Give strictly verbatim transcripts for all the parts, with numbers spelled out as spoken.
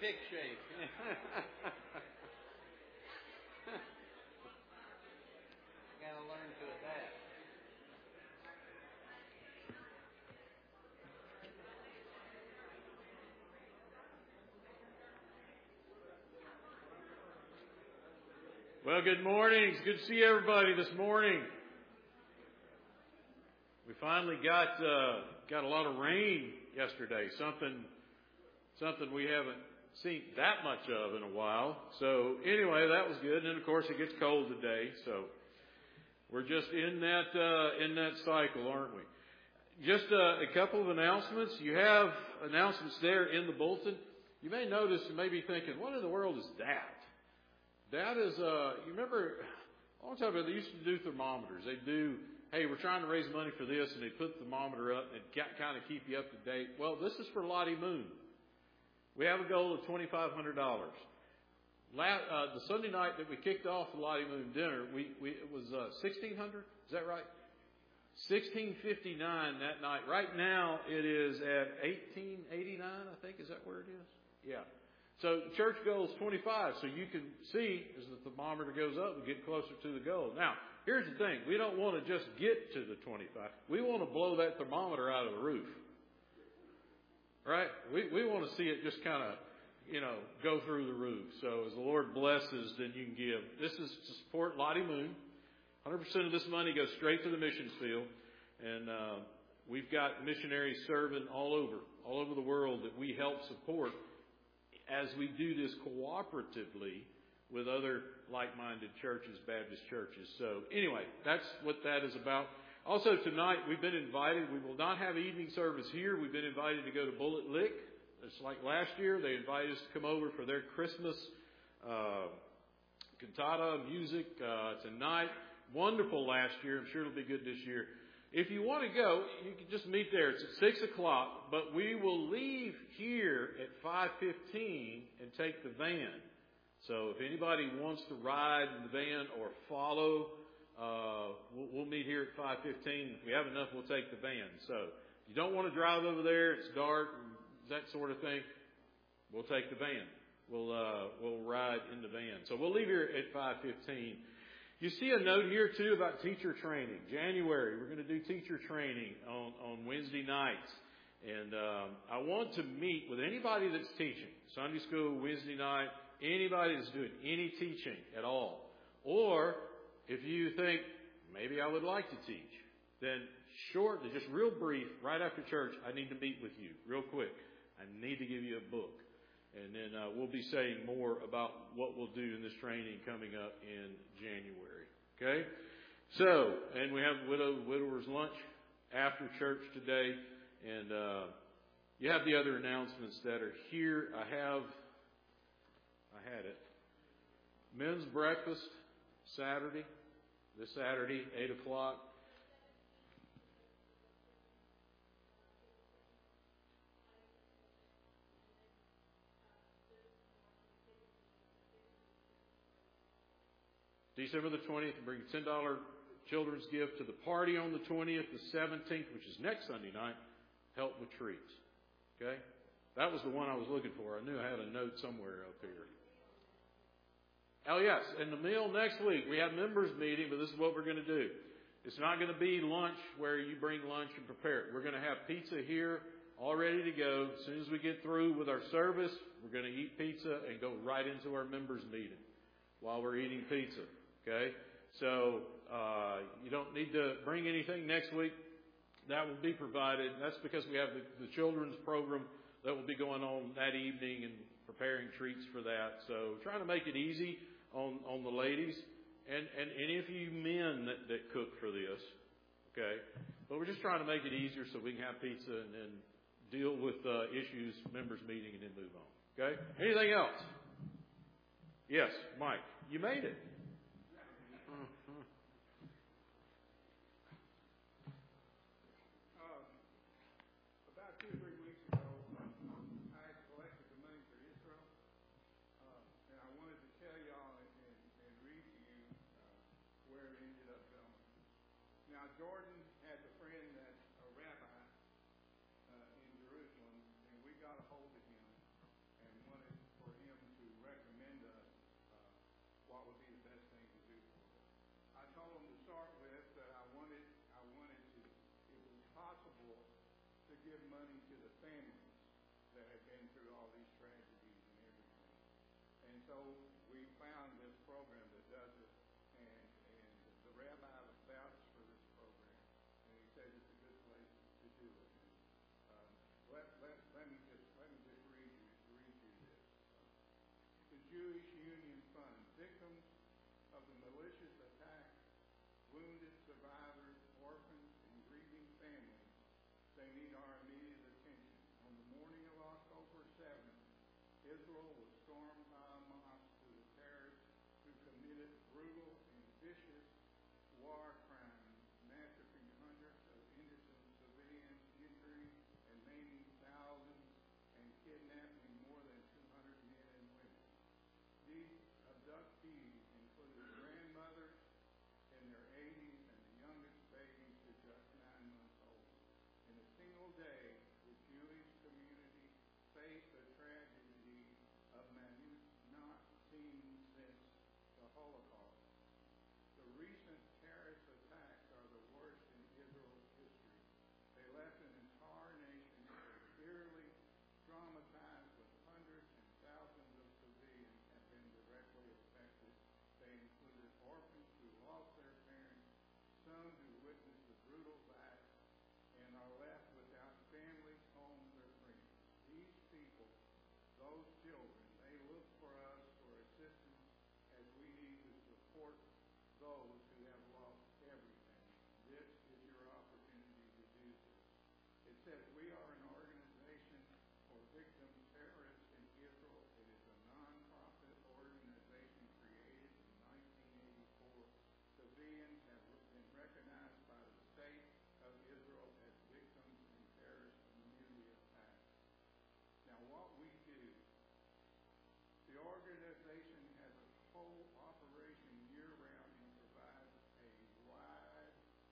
kick shake. Gotta learn to adapt. Well, good morning. It's good to see everybody this morning. We finally got uh, got a lot of rain yesterday. Something something we haven't seen that much of in a while. So anyway, that was good. And then of course it gets cold today. So we're just in that uh, in that cycle, aren't we? Just uh, a couple of announcements. You have announcements there in the bulletin. You may notice and may be thinking, what in the world is that? That is, uh, you remember, a long time ago, they used to do thermometers. They do, hey, we're trying to raise money for this, and they put the thermometer up and kind of keep you up to date. Well, this is for Lottie Moon. We have a goal of twenty-five hundred dollars. Last, uh, the Sunday night that we kicked off the Lottie Moon dinner, we, we it was uh, sixteen hundred dollars. Is that right? sixteen fifty-nine that night. Right now, it is at eighteen eighty-nine, I think. Is that where it is? Yeah. So the church goal is twenty-five. So you can see as the thermometer goes up, we get closer to the goal. Now, here's the thing. We don't want to just get to the twenty-five. We want to blow that thermometer out of the roof. Right? We we want to see it just kind of, you know, go through the roof. So as the Lord blesses, then you can give. This is to support Lottie Moon. one hundred percent of this money goes straight to the missions field. And uh, we've got missionaries serving all over, all over the world that we help support as we do this cooperatively with other like-minded churches, Baptist churches. So anyway, that's what that is about. Also tonight, we've been invited. We will not have evening service here. We've been invited to go to Bullet Lick. It's like last year. They invited us to come over for their Christmas uh, cantata music uh, tonight. Wonderful last year. I'm sure it'll be good this year. If you want to go, you can just meet there. It's at six o'clock, but we will leave here at five fifteen and take the van. So if anybody wants to ride in the van or follow, uh, we'll, we'll meet here at five fifteen. If we have enough, we'll take the van. So if you don't want to drive over there, it's dark, that sort of thing, we'll take the van. We'll, uh, we'll ride in the van. So we'll leave here at five fifteen. You see a note here, too, about teacher training. January, we're going to do teacher training on, on Wednesday nights. And um, I want to meet with anybody that's teaching, Sunday school, Wednesday night, anybody that's doing any teaching at all. Or if you think, maybe I would like to teach, then shortly, just real brief, right after church, I need to meet with you real quick. I need to give you a book. And then uh, we'll be saying more about what we'll do in this training coming up in January. Okay? So, and we have widow widower's lunch after church today. And uh, you have the other announcements that are here. I have, I had it. Men's breakfast Saturday, this Saturday, eight o'clock. December the twentieth, bring a ten dollars children's gift to the party on the twentieth. The seventeenth, which is next Sunday night, help with treats. Okay? That was the one I was looking for. I knew I had a note somewhere up here. Oh, yes. And the meal next week, we have members meeting, but this is what we're going to do. It's not going to be lunch where you bring lunch and prepare it. We're going to have pizza here all ready to go. As soon as we get through with our service, we're going to eat pizza and go right into our members meeting while we're eating pizza. Okay, so uh, you don't need to bring anything next week. That will be provided. That's because we have the, the children's program that will be going on that evening and preparing treats for that. So trying to make it easy on, on the ladies and, and any of you men that, that cook for this. Okay, but we're just trying to make it easier so we can have pizza and then deal with uh, issues, members meeting, and then move on. Okay, anything else? Yes, Mike, you made it. Jordan has a friend that's a rabbi uh, in Jerusalem, and we got a hold of him and wanted for give money to the families that have been through all these tragedies and everything. And so we found this program that does it, and, and the rabbi vouched for this program, and he said it's a good place to do it. And, um, let, let, let me just let me just read you read you this. The Jewish Union Fund, victims of the malicious attack, wounded survivors, orphans, and grieving families, they need our immediate attention. On the morning of October seventh, Israel was stormed by a mosque to the terrorists who committed brutal and vicious war crimes, massacring hundreds of innocent civilians, injuring and maiming thousands, and kidnapping more than two hundred men and women. These abductees included grandmothers in their eighties and the youngest babies were just nine months old. In a single day, the Jewish community faced a tragedy of magnitude not seen since the Holocaust. The recent terrorist attacks are the worst in Israel's history. They left an entire nation severely traumatized, with hundreds and thousands of civilians have been directly affected. They included orphans who lost their parents, some who witnessed the brutal acts, and are left without families, homes, or friends. These people, those children, they look for us for assistance as we need to support those who have lost everything. This is your opportunity to do this. It says we are an organization for victims terrorists in Israel. It is a non-profit organization created in nineteen eighty-four. Civilians have been recognized by the state of Israel as victims in terrorist community attacks. Now, what we do, the organization has a whole operation year-round and provides a wide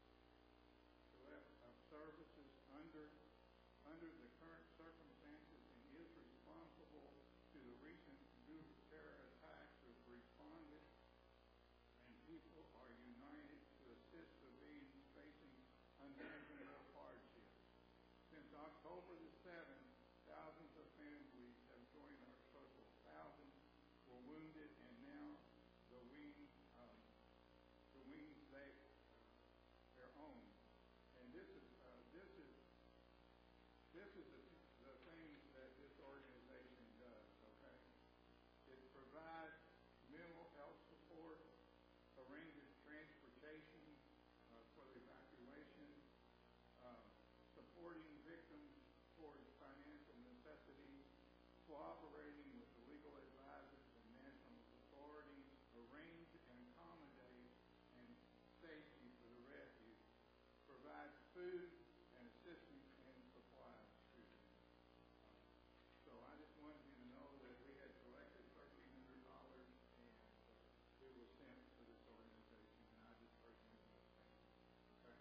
breadth of services under under the current circumstances, and is responsible to the recent brutal terror attacks with responders, and people are united to assist civilians facing unimaginable hardships. Since October the seventh, thousands of families have joined our circle. Thousands were wounded, and now the wings, um, the wings they uh, their own. And this is uh, this is this is the, the things that this organization does. Okay, it provides mental health support, arranges transportation uh, for the evacuation, uh, supporting victims towards financial necessities, cooperating with the legal advisors and national authorities, arrange and accommodate and safety for the refuge, provides food and assistance and supplies to them. Uh, so I just wanted you to know that we had collected thirteen hundred dollars, and uh, it was sent to this organization, and I just personally want to thank you. Okay?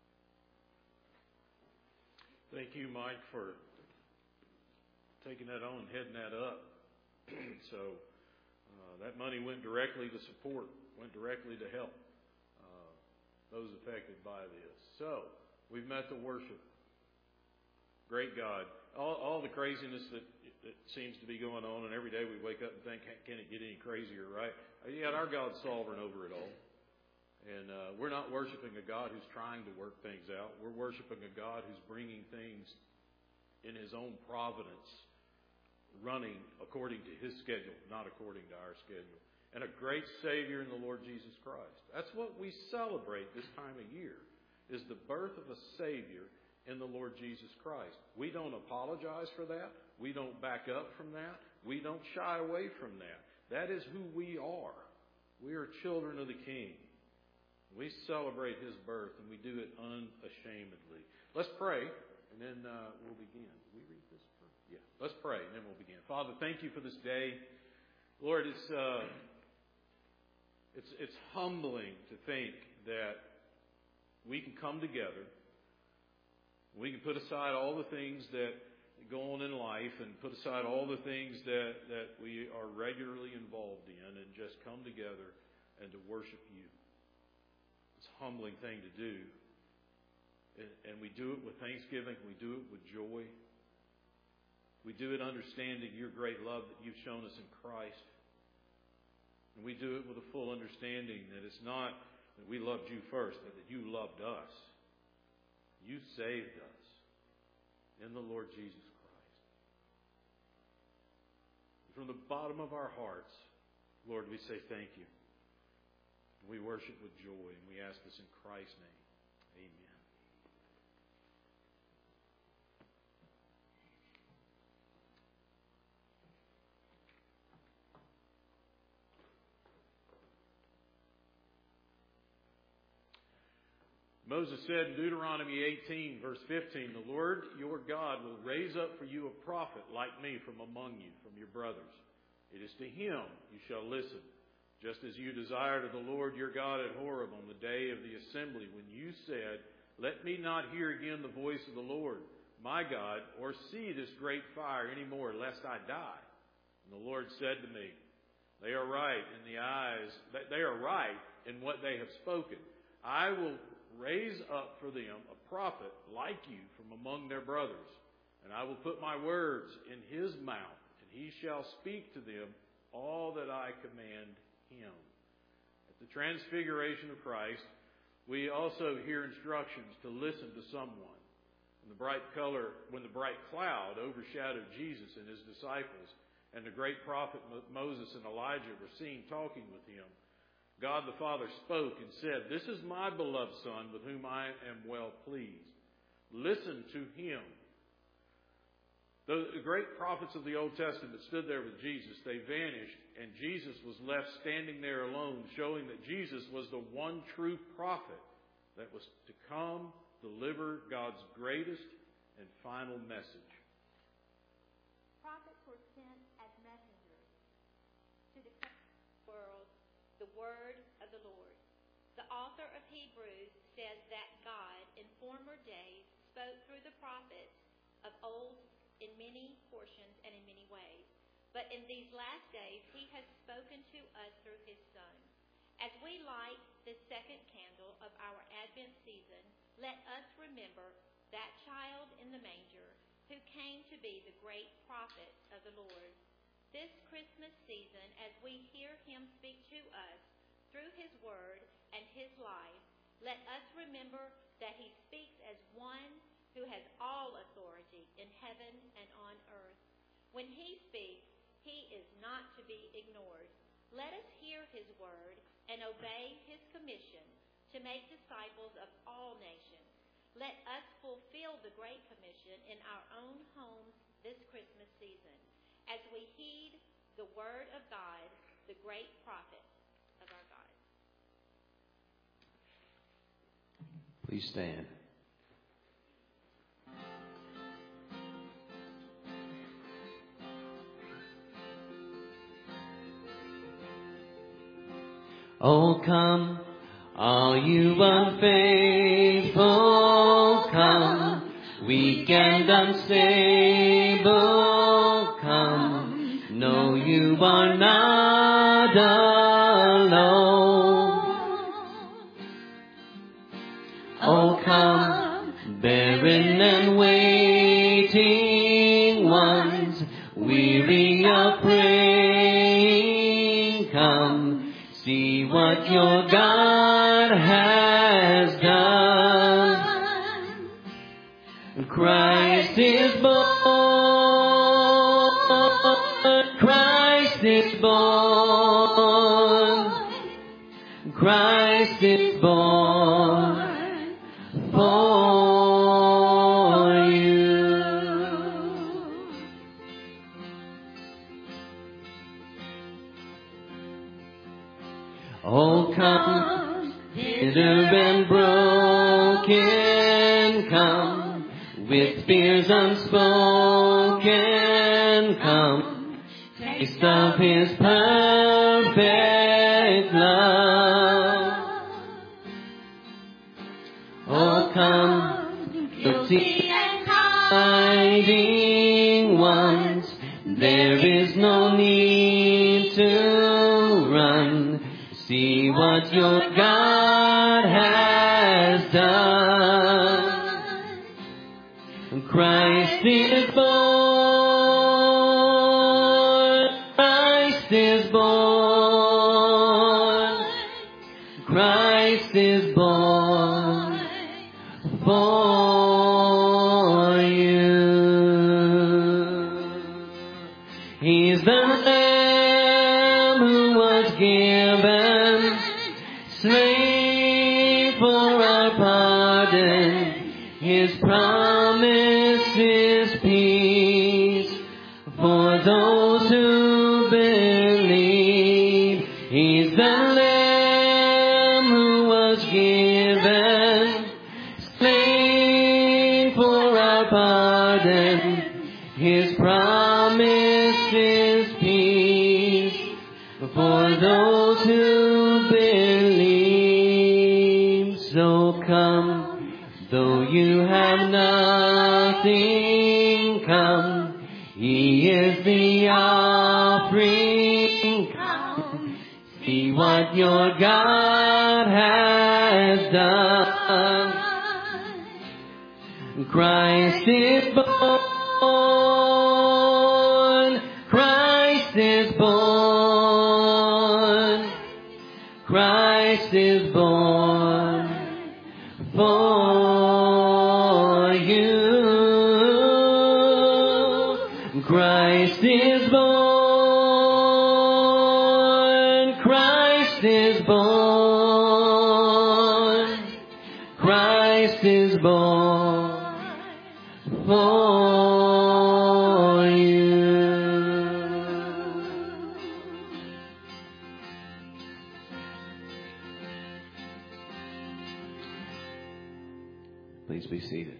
Thank you, Mike, for taking that on and heading that up. So uh, that money went directly to support, went directly to help uh, those affected by this. So we've met the worship. Great God. All, all the craziness that, that seems to be going on, and every day we wake up and think, can it get any crazier, right? Yet our God's sovereign over it all. And uh, we're not worshiping a God who's trying to work things out. We're worshiping a God who's bringing things in His own providence, running according to His schedule, not according to our schedule. And a great Savior in the Lord Jesus Christ. That's what we celebrate this time of year, is the birth of a Savior in the Lord Jesus Christ. We don't apologize for that. We don't back up from that. We don't shy away from that. That is who we are. We are children of the King. We celebrate His birth, and we do it unashamedly. Let's pray, and then uh, we'll begin. Did we read this? Yeah. Let's pray, and then we'll begin. Father, thank you for this day. Lord, it's uh, it's it's humbling to think that we can come together. We can put aside all the things that go on in life, and put aside all the things that, that we are regularly involved in, and just come together and to worship you. It's a humbling thing to do. and, and we do it with thanksgiving. We do it with joy. We do it understanding your great love that you've shown us in Christ. And we do it with a full understanding that it's not that we loved you first, but that you loved us. You saved us in the Lord Jesus Christ. From the bottom of our hearts, Lord, we say thank you. We worship with joy, and we ask this in Christ's name. Amen. Moses said in Deuteronomy eighteen, verse fifteen, the Lord your God will raise up for you a prophet like me from among you, from your brothers. It is to him you shall listen, just as you desired of the Lord your God at Horeb on the day of the assembly, when you said, let me not hear again the voice of the Lord, my God, or see this great fire any more, lest I die. And the Lord said to me, they are right in the eyes, they are right in what they have spoken. I will raise up for them a prophet like you from among their brothers, and I will put my words in his mouth, and he shall speak to them all that I command him. At the transfiguration of Christ, we also hear instructions to listen to someone. When the bright color, when the bright cloud overshadowed Jesus and his disciples, and the great prophet Moses and Elijah were seen talking with him, God the Father spoke and said, this is my beloved Son with whom I am well pleased. Listen to him. The great prophets of the Old Testament stood there with Jesus. They vanished, and Jesus was left standing there alone, showing that Jesus was the one true prophet that was to come deliver God's greatest and final message. Prophets were sent as messengers to declare to the world the word of the Lord. The author of Hebrews says that God in former days spoke through the prophets of old in many portions and in many ways. But in these last days he has spoken to us through his Son. As we light the second candle of our Advent season, let us remember that child in the manger who came to be the great prophet of the Lord. This Christmas season, as we hear him speak to us through his word and his life, let us remember that he speaks as one who has all authority in heaven and on earth. When he speaks, he is not to be ignored. Let us hear his word and obey his commission to make disciples of all nations. Let us fulfill the Great Commission in our own homes this Christmas season, as we heed the word of God, the great prophet of our God. Please stand. Oh, come, all you unfaithful, come, weak and unstable, come, no, you are not alone. Oh, come, barren and waiting ones, weary of praying, come, see what your God has done. Christ is born. Christ is born. Christ is born for you. Oh, come, bitter and broken, come, with fears unspoken, come, taste of his perfect love. Oh, come, guilty and hiding ones, there is no need to run. See what your God has done. Christ is born. Christ is born. Christ is born for you. He's the Lamb who was given, slain for our pardon. His promise is peace for those who believe. He's the Lamb who was given, slain for our pardon. His promise is peace for those who believe. So come, though you have nothing, come. He is the offering. Come, see what your God has done. Christ is born. Christ is born. Christ is born for you. Christ is born. Christ is born. Christ is born for you. Please be seated.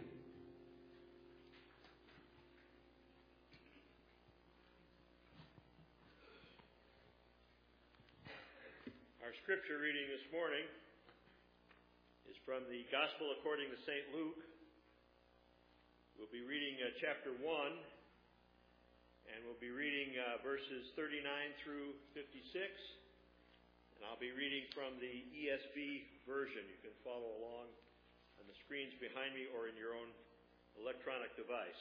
Our scripture reading this morning is from the Gospel according to Saint Luke. We'll be reading uh, chapter one, and we'll be reading uh, verses thirty-nine through fifty-six. And I'll be reading from the E S V version. You can follow along on the screens behind me or in your own electronic device.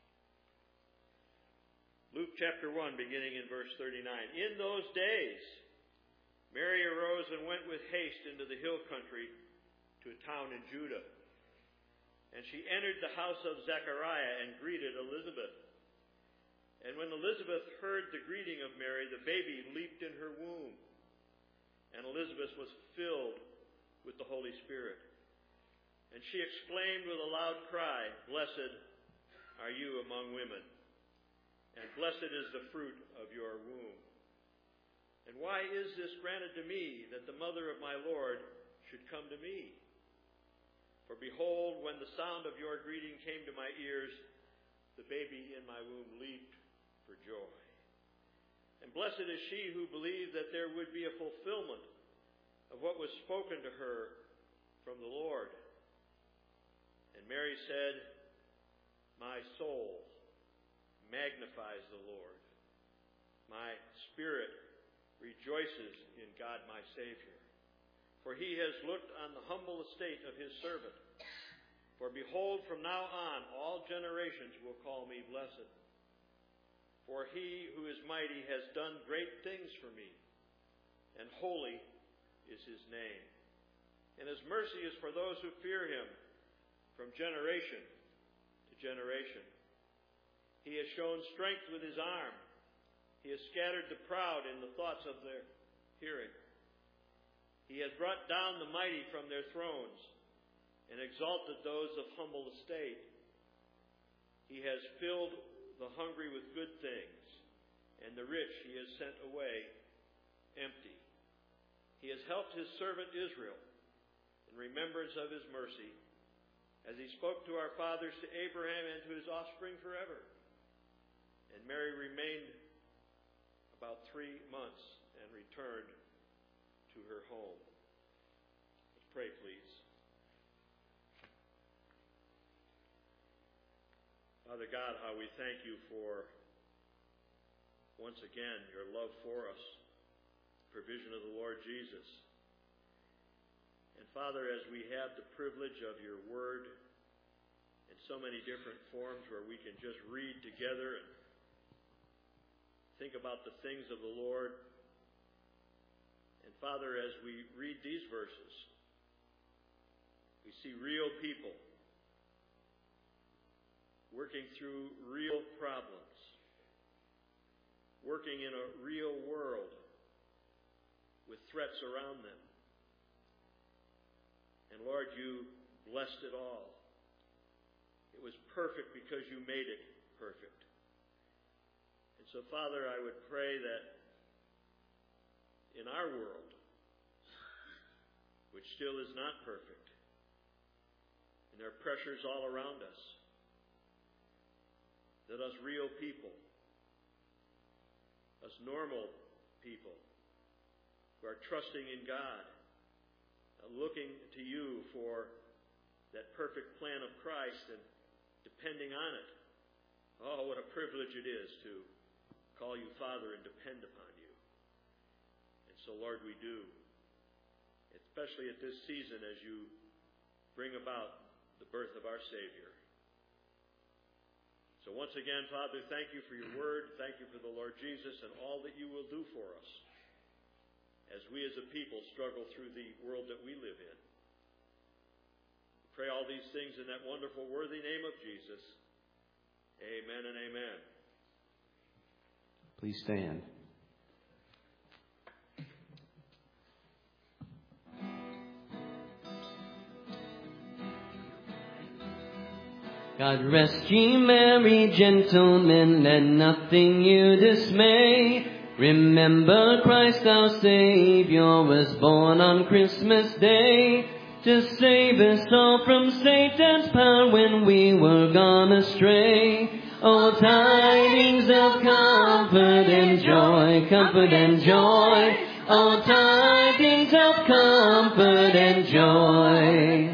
Luke chapter one, beginning in verse thirty-nine. In those days, Mary arose and went with haste into the hill country to a town in Judah. And she entered the house of Zechariah and greeted Elizabeth. And when Elizabeth heard the greeting of Mary, the baby leaped in her womb. And Elizabeth was filled with the Holy Spirit. And she exclaimed with a loud cry, "Blessed are you among women, and blessed is the fruit of your womb. And why is this granted to me, that the mother of my Lord should come to me? For behold, when the sound of your greeting came to my ears, the baby in my womb leaped for joy. And blessed is she who believed that there would be a fulfillment of what was spoken to her from the Lord." And Mary said, "My soul magnifies the Lord. My spirit rejoices in God my Savior. For he has looked on the humble estate of his servant. For behold, from now on all generations will call me blessed. For he who is mighty has done great things for me, and holy is his name. And his mercy is for those who fear him from generation to generation. He has shown strength with his arm. He has scattered the proud in the thoughts of their hearing. He has brought down the mighty from their thrones and exalted those of humble estate. He has filled the hungry with good things, and the rich he has sent away empty. He has helped his servant Israel in remembrance of his mercy, as he spoke to our fathers, to Abraham, and to his offspring forever." And Mary remained about three months and returned to her home. Let's pray, please. Father God, how we thank you for, once again, your love for us, provision of the Lord Jesus. And Father, as we have the privilege of your word and so many different forms where we can just read together and think about the things of the Lord. And Father, as we read these verses, we see real people working through real problems, working in a real world with threats around them. And Lord, you blessed it all. It was perfect because you made it perfect. And so, Father, I would pray that in our world, which still is not perfect, and there are pressures all around us, that us real people, us normal people, who are trusting in God, looking to you for that perfect plan of Christ and depending on it. Oh, what a privilege it is to call you Father and depend upon you. And so, Lord, we do, especially at this season as you bring about the birth of our Savior. So once again, Father, thank you for your word. Thank you for the Lord Jesus and all that you will do for us as we as a people struggle through the world that we live in. We pray all these things in that wonderful, worthy name of Jesus. Amen and amen. Please stand. God rest ye merry gentlemen, let nothing you dismay. Remember Christ our Savior was born on Christmas Day to save us all from Satan's power when we were gone astray. Oh, tidings of comfort and joy, comfort and joy. Oh, tidings of comfort and joy.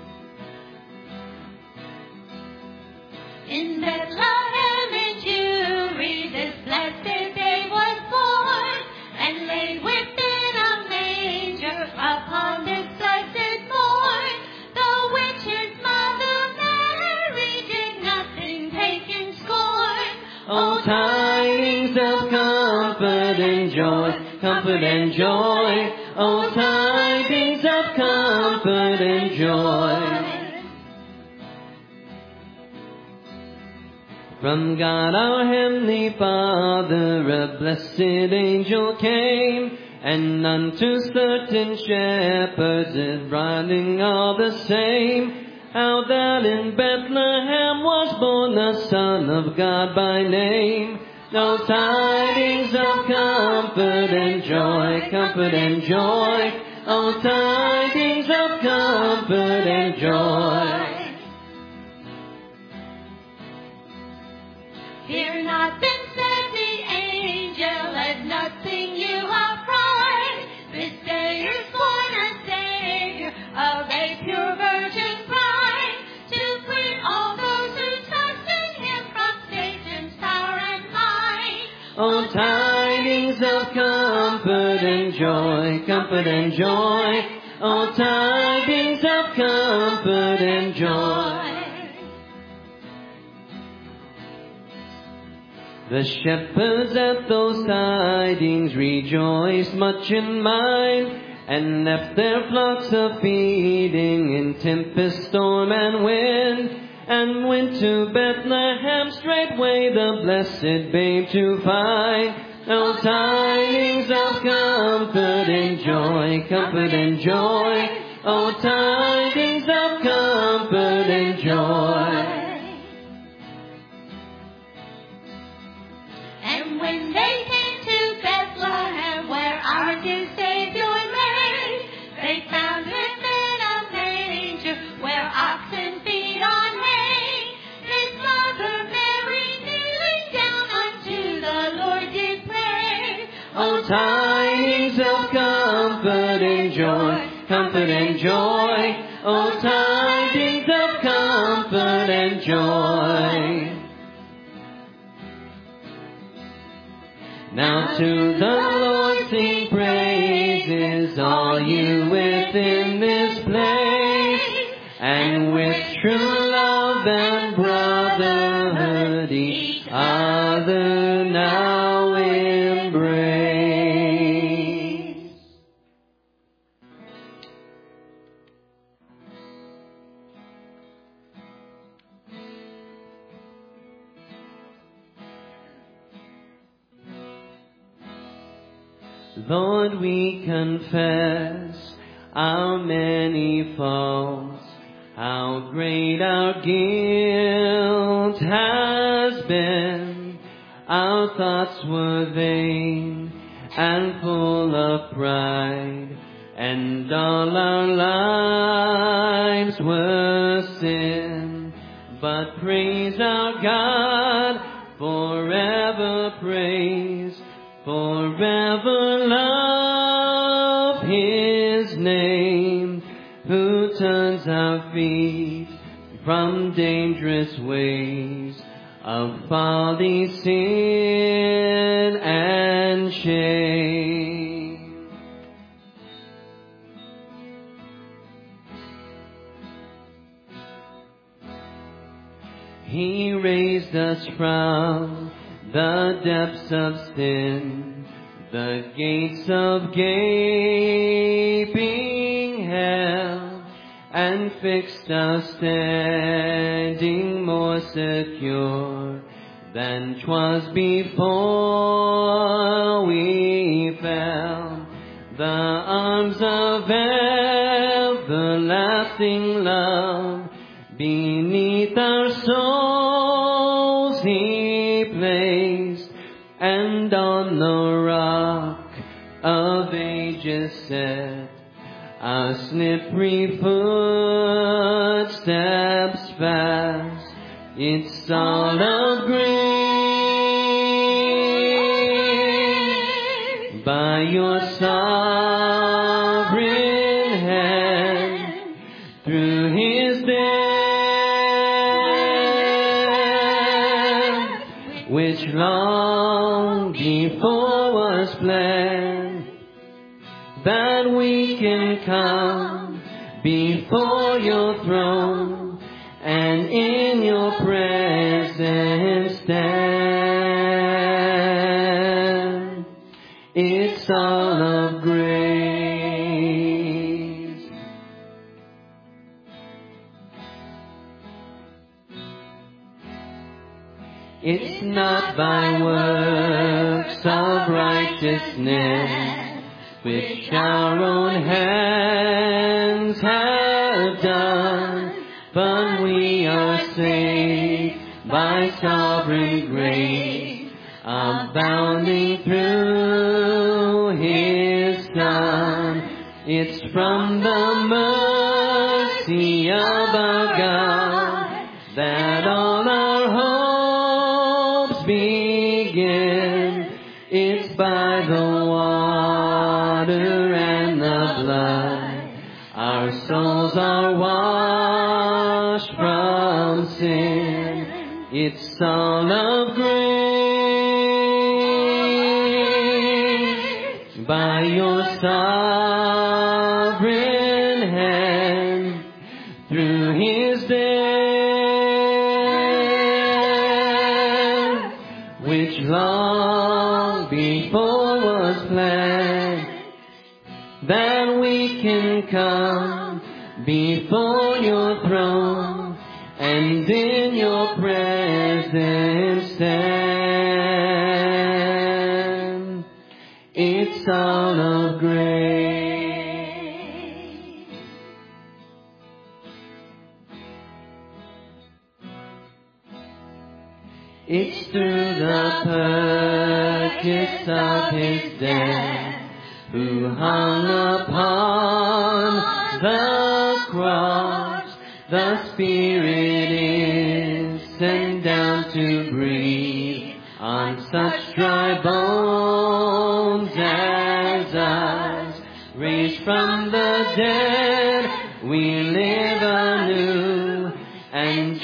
In Bethlehem in Jewry, this blessed day was born, and laid within a manger upon this blessed morn. The witch's mother Mary did nothing take in scorn. Oh, tidings of comfort and joy, comfort and joy. Oh, tidings of comfort and joy. From God our Heavenly Father a blessed angel came, and unto certain shepherds is writing all the same, how that in Bethlehem was born the Son of God by name. No tidings of comfort and joy, comfort and joy. Oh, tidings of comfort and joy. Fear not, then said the angel, let nothing you affright. This day is born a Savior of a pure virgin bride, to free all those who trust in him from Satan's power and might. Oh, tidings of comfort and joy, comfort and joy. Oh, tidings of comfort and joy. The shepherds at those tidings rejoiced much in mind, and left their flocks a feeding in tempest, storm, and wind, and went to Bethlehem straightway the blessed babe to find. Oh, tidings of comfort and joy, comfort and joy. Oh, tidings of comfort and joy. And when they came to Bethlehem, where our new Savior lay, they found him in a manger, where oxen feed on hay. His mother Mary kneeling down unto the Lord did pray. Oh, tidings of comfort and joy, comfort and joy. Oh, tidings of comfort and joy. Now to the Lord sing praises, all you within this place, and with true love love and brotherhood each other now embrace. Lord, we confess our many faults, how great our guilt has been. Our thoughts were vain and full of pride, and all our lives were sin. But praise our God, forever praise, forever love His name, who turns our feet from dangerous ways of folly, sin, and shame. He raised us from the depths of sin, the gates of gaping hell, and fixed us standing more secure than 'twas before we fell. The arms of everlasting love beneath our souls He placed, and on the rock of ages set our slippery footsteps fast. It's all of grace, by your sovereign hand, through His death, which long before was planned, that we can come before your throne and in your presence stand. It's all of grace. It's not by works of righteousness which our own hands have done, but we are saved by sovereign grace, abounding through His Son. It's from the mercy of our God that all our hopes begin. It's by the water and the blood our souls are washed from sin. It's all of grace, by your sovereign hand, through His death, which long before was planned, that we can come before your throne and in your presence stand. It's all of grace. It's through the purchase of His death, who hung upon the cross, the Spirit is sent down to breathe on such dry bones as us. Raised from the dead, we live anew, and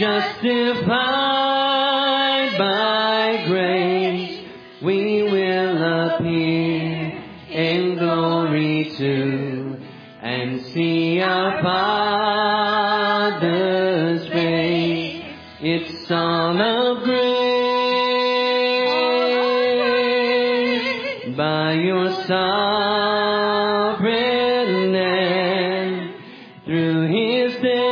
justified by grace, we will appear in glory too, and see our Father's face. It's all of grace by your sovereign hand through his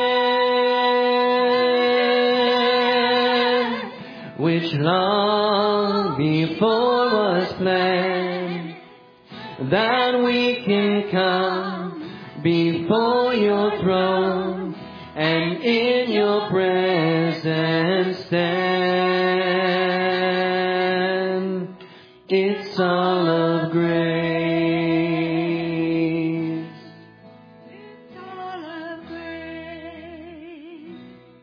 death, which long before was planned, that we can come before your throne and in your presence stand. It's all of grace. It's all of grace.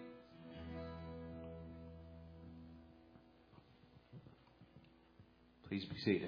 Please be seated.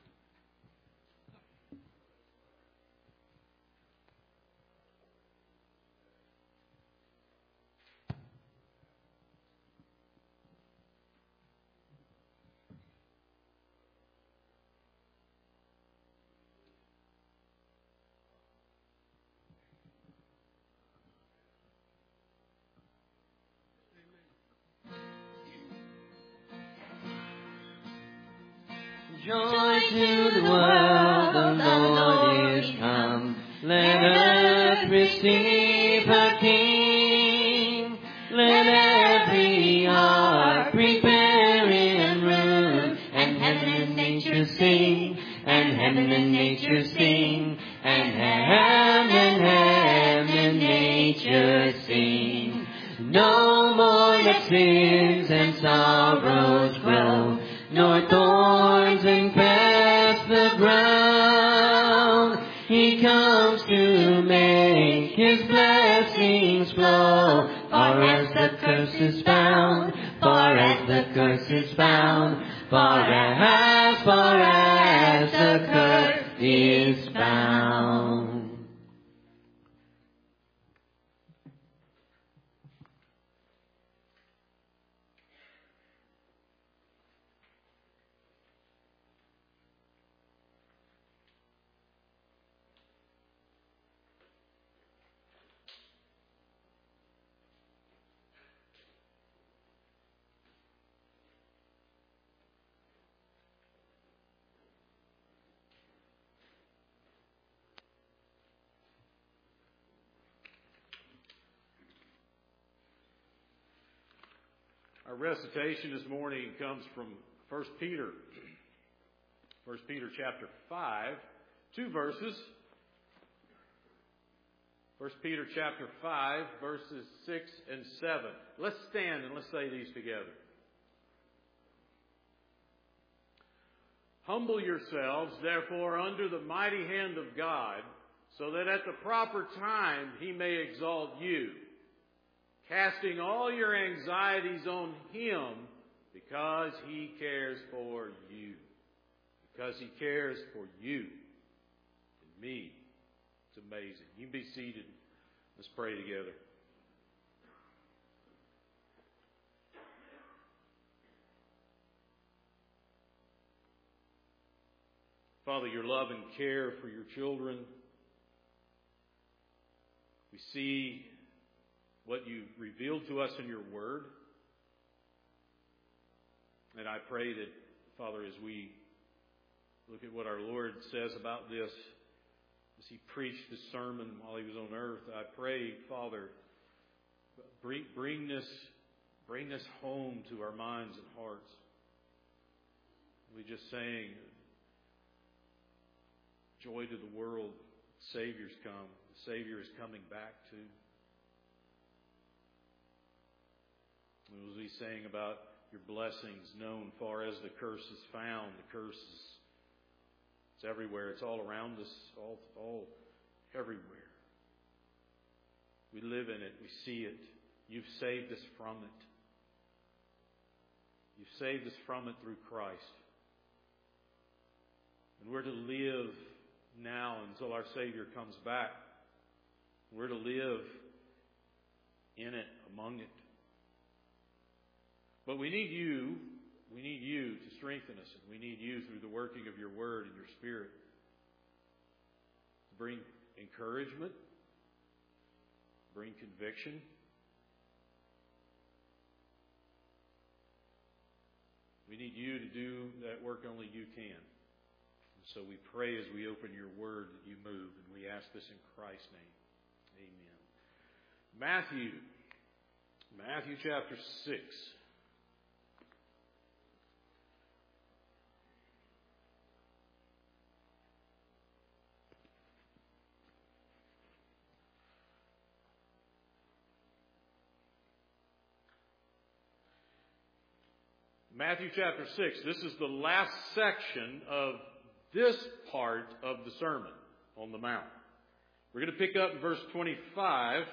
Joy to the world, the Lord is come. Let earth receive her King. Let every heart prepare in room, and heaven and nature sing, and heaven and nature sing, and heaven and heaven and nature sing. No more let sins and sorrows grow, nor thorns infest the ground. He comes to make his blessings flow. Far as the curse is found, far as the curse is found, far as, far as the curse is found. Our recitation this morning comes from First Peter. First Peter chapter five, two verses. First Peter chapter five, verses six and seven. Let's stand and let's say these together. Humble yourselves, therefore, under the mighty hand of God, so that at the proper time he may exalt you, casting all your anxieties on him, because he cares for you. Because he cares for you and me. It's amazing. You can be seated. Let's pray together. Father, your love and care for your children. We see what you revealed to us in your word. And I pray that, Father, as we look at what our Lord says about this, as he preached this sermon while he was on earth, I pray, Father, bring, bring this, bring this home to our minds and hearts. We just sang, joy to the world, Savior's come. The Savior is coming back too. As we sang about your blessings known far as the curse is found, the curse is it's everywhere. It's all around us, all, all everywhere. We live in it. We see it. You've saved us from it. You've saved us from it through Christ. And we're to live now until our Savior comes back. We're to live in it, among it. But we need you, we need you to strengthen us, and we need you through the working of your word and your spirit to bring encouragement, bring conviction, We need you to do that work only you can. And so we pray as we open your word that you move, and we ask this in Christ's name. Amen. Matthew. Matthew chapter six. Matthew chapter six. This is the last section of this part of the Sermon on the Mount. We're going to pick up in verse twenty-five.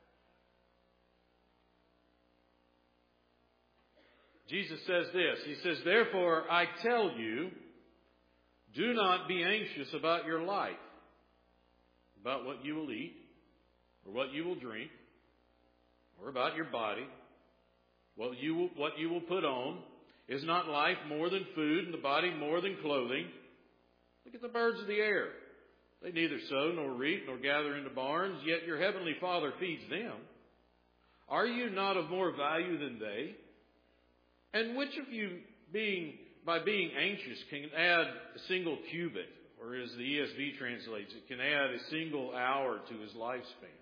Jesus says this. He says, "Therefore I tell you, do not be anxious about your life, about what you will eat, or what you will drink, or about your body, what you will, what you will put on. Is not life more than food, and the body more than clothing? Look at the birds of the air. They neither sow nor reap nor gather into barns, yet your heavenly Father feeds them. Are you not of more value than they? And which of you, being by being anxious, can add a single cubit, or as the E S V translates it, can add a single hour to his lifespan?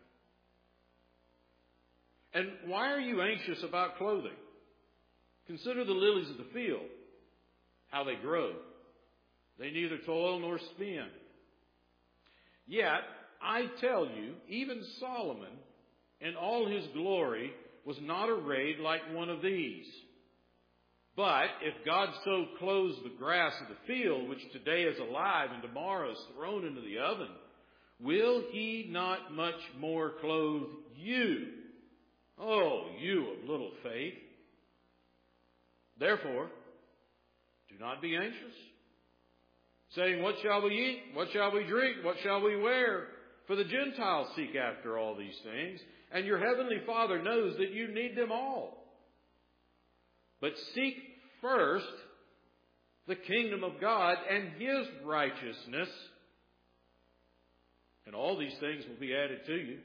And why are you anxious about clothing? Consider the lilies of the field, how they grow. They neither toil nor spin. Yet, I tell you, even Solomon, in all his glory, was not arrayed like one of these. But if God so clothes the grass of the field, which today is alive and tomorrow is thrown into the oven, will he not much more clothe you? Oh, you of little faith. Therefore, do not be anxious, saying, what shall we eat? What shall we drink? What shall we wear? For the Gentiles seek after all these things, and your heavenly Father knows that you need them all. But seek first the kingdom of God and his righteousness, and all these things will be added to you.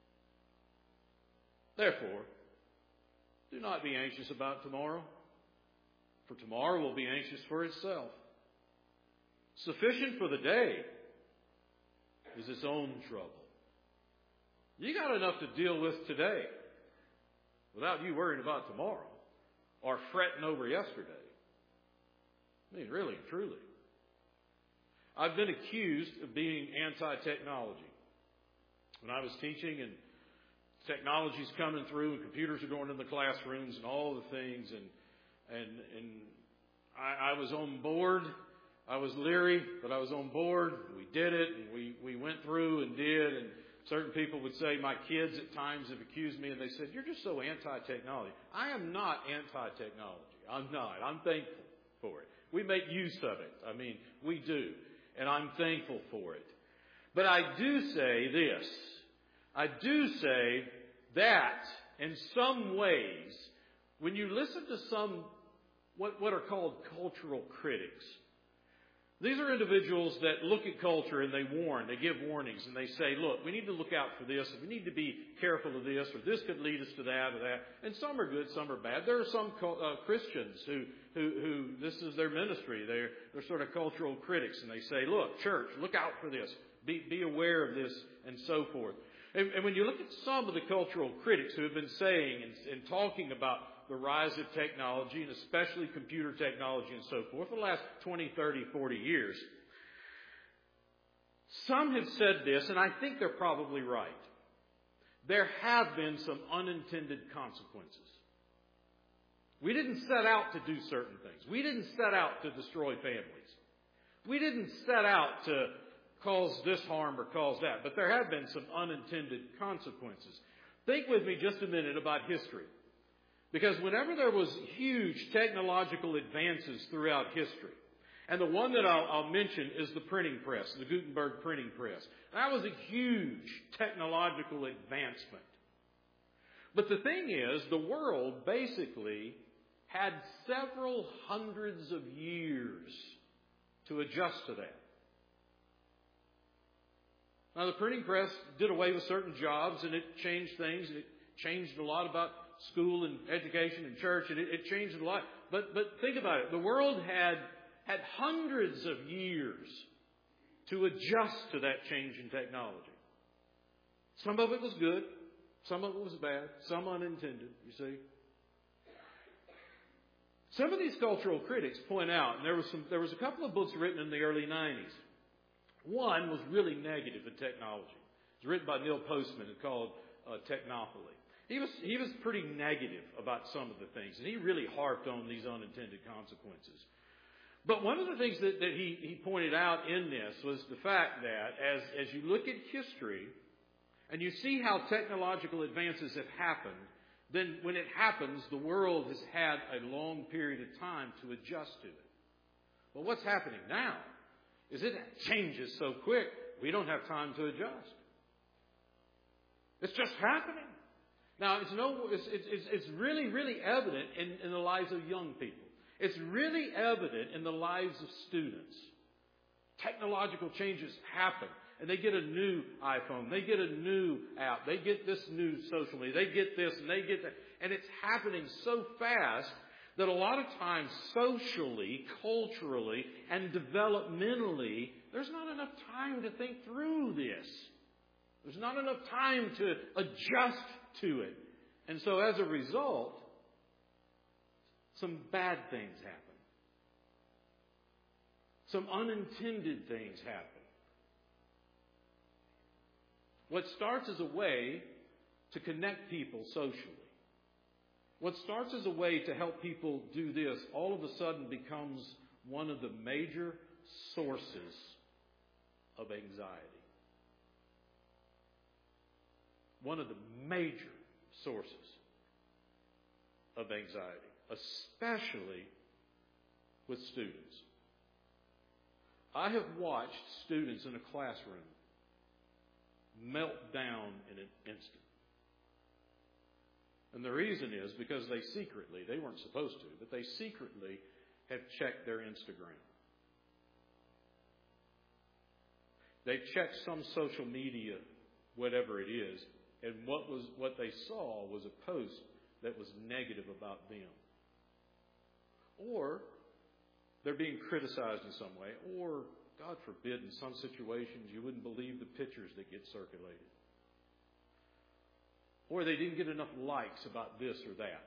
Therefore, do not be anxious about tomorrow, for tomorrow will be anxious for itself. Sufficient for the day is its own trouble. You got enough to deal with today without you worrying about tomorrow or fretting over yesterday. I mean, really and truly. I've been accused of being anti-technology. When I was teaching and technology's coming through and computers are going in the classrooms and all the things, and and and I, I was on board. I was leery, but I was on board. We did it, and we, we went through and did, and certain people would say, my kids at times have accused me, and they said, you're just so anti-technology. I am not anti-technology. I'm not. I'm thankful for it. We make use of it. I mean, we do, and I'm thankful for it. But I do say this. I do say that in some ways, when you listen to some, what, what are called cultural critics, these are individuals that look at culture and they warn, they give warnings, and they say, look, we need to look out for this, and we need to be careful of this, or this could lead us to that or that. And some are good, some are bad. There are some uh, Christians who, who, who, this is their ministry. They're, they're sort of cultural critics, and they say, look, church, look out for this. Be, be aware of this, and so forth. And, and when you look at some of the cultural critics who have been saying and, and talking about the rise of technology, and especially computer technology and so forth, for the last twenty, thirty, forty years, some have said this, and I think they're probably right. There have been some unintended consequences. We didn't set out to do certain things. We didn't set out to destroy families. We didn't set out to cause this harm or cause that, but there have been some unintended consequences. Think with me just a minute about history. Because whenever there was huge technological advances throughout history, and the one that I'll, I'll mention is the printing press, the Gutenberg printing press. That was a huge technological advancement. But the thing is, the world basically had several hundreds of years to adjust to that. Now, the printing press did away with certain jobs, and it changed things, and it changed a lot about school and education and church, and it, it changed a lot. But but think about it. The world had had hundreds of years to adjust to that change in technology. Some of it was good. Some of it was bad. Some unintended, you see. Some of these cultural critics point out, and there was some, there was a couple of books written in the early nineties. One was really negative in technology. It was written by Neil Postman and called uh, Technopoly. He was he was pretty negative about some of the things, and he really harped on these unintended consequences. But one of the things that, that he, he pointed out in this was the fact that as, as you look at history and you see how technological advances have happened, then when it happens, the world has had a long period of time to adjust to it. Well, what's happening now is it changes so quick, we don't have time to adjust. It's just happening. Now, it's no, it's, it's, it's really, really evident in, in the lives of young people. It's really evident in the lives of students. Technological changes happen, and they get a new iPhone, they get a new app, they get this new social media, they get this and they get that. And it's happening so fast that a lot of times socially, culturally, and developmentally, there's not enough time to think through this. There's not enough time to adjust to it. And so as a result, some bad things happen. Some unintended things happen. What starts as a way to connect people socially, what starts as a way to help people do this, all of a sudden becomes one of the major sources of anxiety. One of the major sources of anxiety, especially with students. I have watched students in a classroom melt down in an instant. And the reason is because they secretly, they weren't supposed to, but they secretly have checked their Instagram. They've checked some social media, whatever it is, and what was what they saw was a post that was negative about them. Or they're being criticized in some way, or, God forbid, in some situations you wouldn't believe the pictures that get circulated. Or they didn't get enough likes about this or that.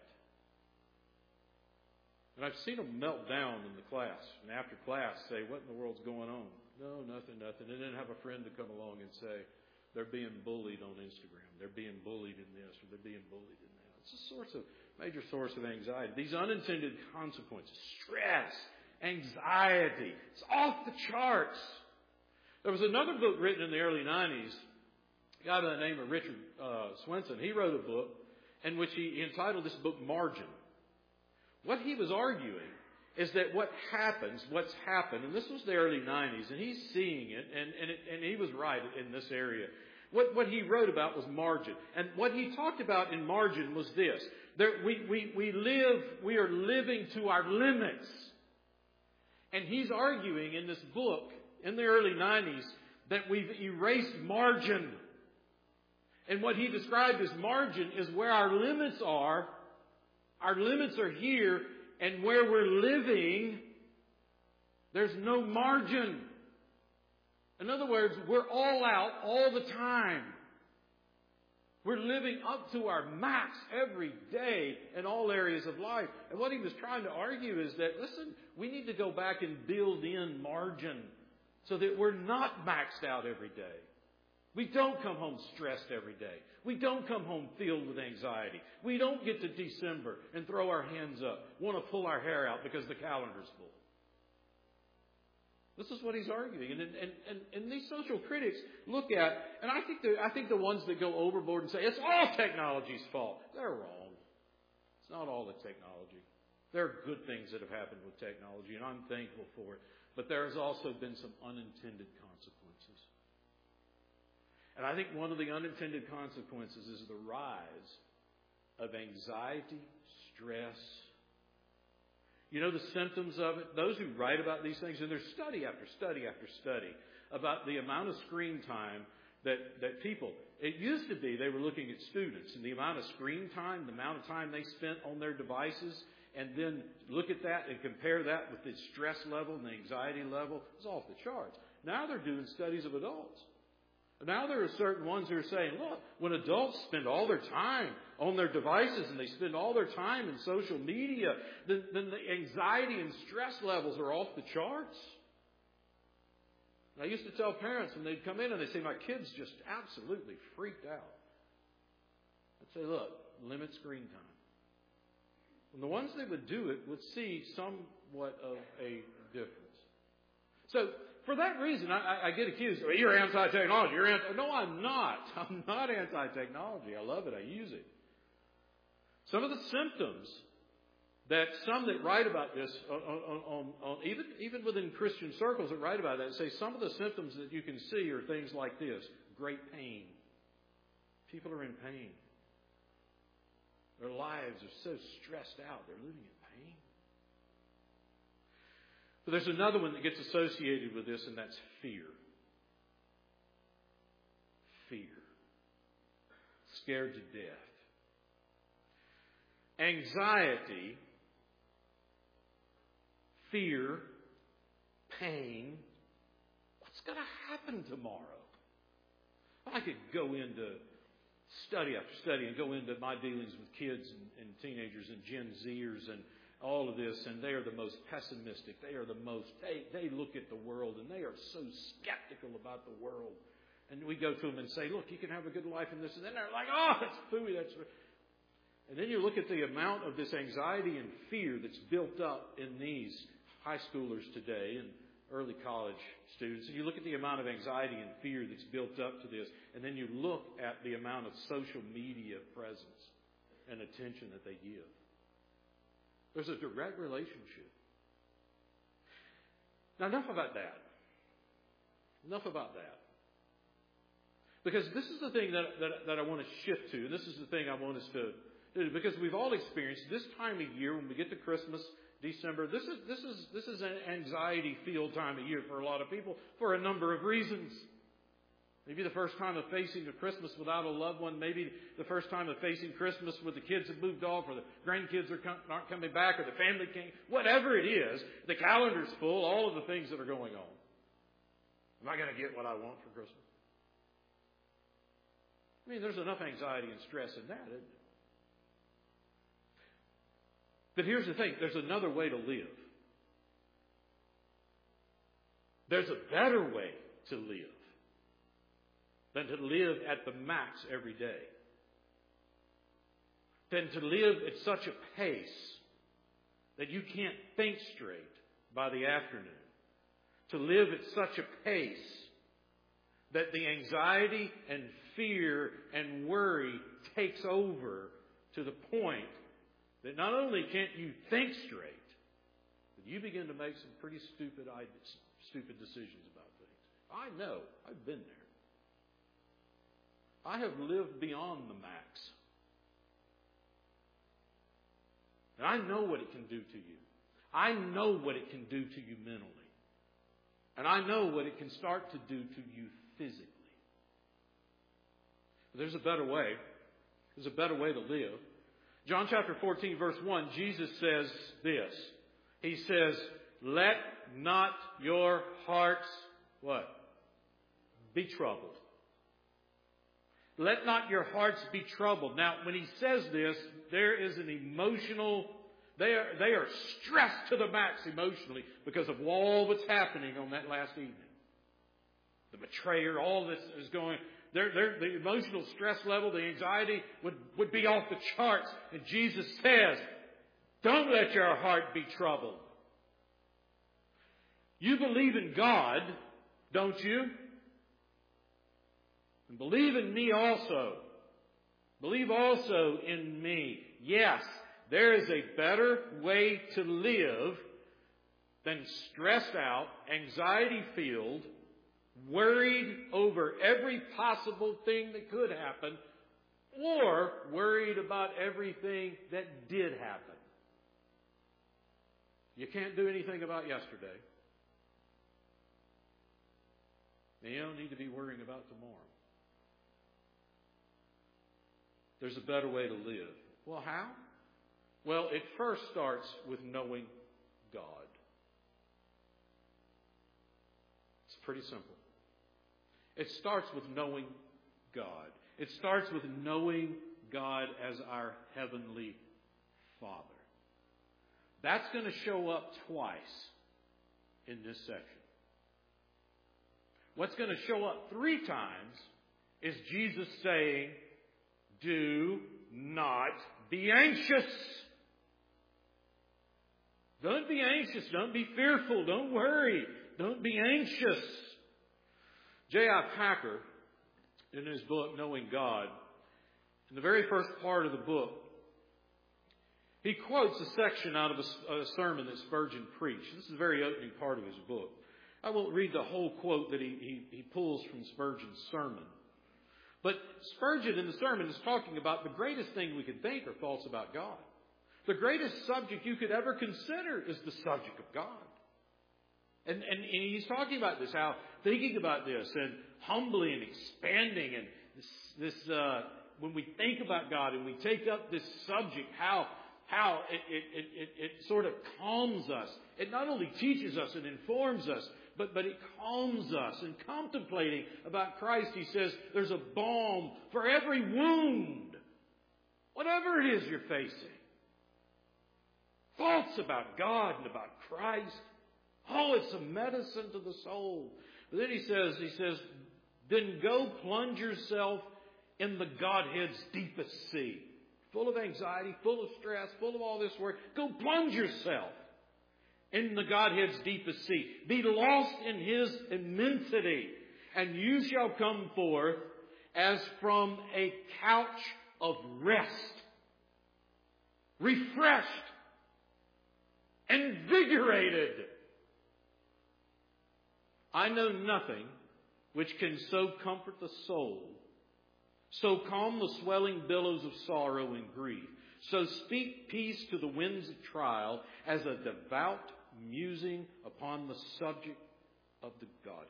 And I've seen them melt down in the class, and after class say, what in the world's going on? No, nothing, nothing. And then have a friend to come along and say, they're being bullied on Instagram. They're being bullied in this, or they're being bullied in that. It's a source of, major source of anxiety. These unintended consequences, stress, anxiety, it's off the charts. There was another book written in the early nineties, a guy by the name of Richard uh, Swenson. He wrote a book in which he, he entitled this book Margin. What he was arguing is that what happens, what's happened, and this was the early nineties, and he's seeing it, and, and, it, and he was right in this area. What, what he wrote about was margin. And what he talked about in margin was this. There, we, we, we live, we are living to our limits. And he's arguing in this book, in the early nineties, that we've erased margin. And what he described as margin is where our limits are. Our limits are here, and where we're living, there's no margin. In other words, we're all out all the time. We're living up to our max every day in all areas of life. And what he was trying to argue is that, listen, we need to go back and build in margin so that we're not maxed out every day. We don't come home stressed every day. We don't come home filled with anxiety. We don't get to December and throw our hands up, want to pull our hair out because the calendar's full. This is what he's arguing. And, and, and, and these social critics look at, and I think, the, I think the ones that go overboard and say, it's all technology's fault. They're wrong. It's not all the technology. There are good things that have happened with technology, and I'm thankful for it. But there has also been some unintended consequences. And I think one of the unintended consequences is the rise of anxiety, stress. You know the symptoms of it? Those who write about these things, and there's study after study after study about the amount of screen time that, that people, it used to be they were looking at students and the amount of screen time, the amount of time they spent on their devices, and then look at that and compare that with the stress level and the anxiety level. It's off the charts. Now they're doing studies of adults. Now there are certain ones who are saying, look, when adults spend all their time on their devices and they spend all their time in social media, then, then the anxiety and stress levels are off the charts. And I used to tell parents when they'd come in and they'd say, my kid's just absolutely freaked out. I'd say, look, limit screen time. And the ones that would do it would see somewhat of a difference. So, for that reason, I, I get accused, well, you're anti-technology. You're anti- no, I'm not. I'm not anti-technology. I love it. I use it. Some of the symptoms that some that write about this, on, on, on, on even, even within Christian circles that write about that, say some of the symptoms that you can see are things like this. Great pain. People are in pain. Their lives are so stressed out. They're living in pain. But there's another one that gets associated with this, and that's fear. Fear. Scared to death. Anxiety, fear, pain. What's going to happen tomorrow? I could go into study after study and go into my dealings with kids and, and teenagers and Gen Zers and all of this, and they are the most pessimistic. They are the most, they, they look at the world and they are so skeptical about the world. And we go to them and say, look, you can have a good life in this. And then they're like, oh, that's phooey. That's... And then you look at the amount of this anxiety and fear that's built up in these high schoolers today and early college students. And you look at the amount of anxiety and fear that's built up to this. And then you look at the amount of social media presence and attention that they give. There's a direct relationship. Now, enough about that. Enough about that. Because this is the thing that, that, that I want to shift to. And this is the thing I want us to do. Because we've all experienced this time of year when we get to Christmas, December. This is, this is, this is an anxiety-filled time of year for a lot of people for a number of reasons. Maybe the first time of facing a Christmas without a loved one. Maybe the first time of facing Christmas with the kids have moved off, or the grandkids are com- aren't coming back, or the family can't. Whatever it is, the calendar's full, all of the things that are going on. Am I going to get what I want for Christmas? I mean, there's enough anxiety and stress in that, isn't there? But here's the thing. There's another way to live. There's a better way to live than to live at the max every day. Than to live at such a pace that you can't think straight by the afternoon. To live at such a pace that the anxiety and fear and worry takes over to the point that not only can't you think straight, but you begin to make some pretty stupid ideas, stupid decisions about things. I know. I've been there. I have lived beyond the max. And I know what it can do to you. I know what it can do to you mentally. And I know what it can start to do to you physically. But there's a better way. There's a better way to live. John chapter fourteen, verse one, Jesus says this. He says, let not your hearts, what? Be troubled. Let not your hearts be troubled. Now, when he says this, there is an emotional, they are, they are stressed to the max emotionally because of all that's happening on that last evening. The betrayer, all this is going, they're, they're, the emotional stress level, the anxiety would, would be off the charts. And Jesus says, don't let your heart be troubled. You believe in God, don't you? And believe in me also. Believe also in me. Yes, there is a better way to live than stressed out, anxiety-filled, worried over every possible thing that could happen, or worried about everything that did happen. You can't do anything about yesterday. And you don't need to be worrying about tomorrow. there's a better way to live. Well, how? Well, it first starts with knowing God. It's pretty simple. It starts with knowing God. It starts with knowing God as our Heavenly Father. That's going to show up twice in this section. What's going to show up three times is Jesus saying, do not be anxious. Don't be anxious. Don't be fearful. Don't worry. Don't be anxious. J I Packer, in his book, Knowing God, in the very first part of the book, he quotes a section out of a, a sermon that Spurgeon preached. This is the very opening part of his book. I won't read the whole quote that he, he, he pulls from Spurgeon's sermon. But Spurgeon in the sermon is talking about the greatest thing we could think are thoughts about God. The greatest subject you could ever consider is the subject of God. And, and, and he's talking about this, how thinking about this and humbly and expanding and this, this uh, when we think about God and we take up this subject, how how it, it, it, it sort of calms us. It not only teaches us and informs us, but, but it calms us. And contemplating about Christ, he says, there's a balm for every wound, whatever it is you're facing. Thoughts about God and about Christ. Oh, it's a medicine to the soul. But then he says, he says, then go plunge yourself in the Godhead's deepest sea. Full of anxiety, full of stress, full of all this work. Go plunge yourself in the Godhead's deepest sea. Be lost in His immensity. And you shall come forth as from a couch of rest. Refreshed. Invigorated. I know nothing which can so comfort the soul, so calm the swelling billows of sorrow and grief, so speak peace to the winds of trial, as a devout musing upon the subject of the Godhead.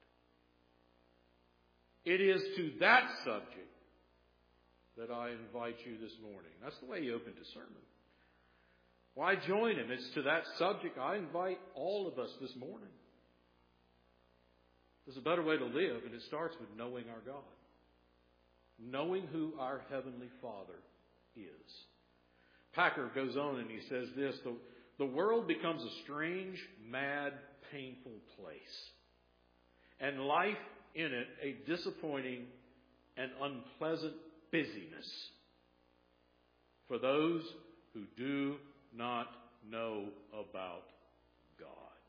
It is to that subject that I invite you this morning. That's the way he opened his sermon. Why join him? It's to that subject I invite all of us this morning. There's a better way to live, and it starts with knowing our God. Knowing who our Heavenly Father is. Packer goes on and he says this, the, the world becomes a strange, mad, painful place. And life in it a disappointing and unpleasant busyness for those who do not know about God.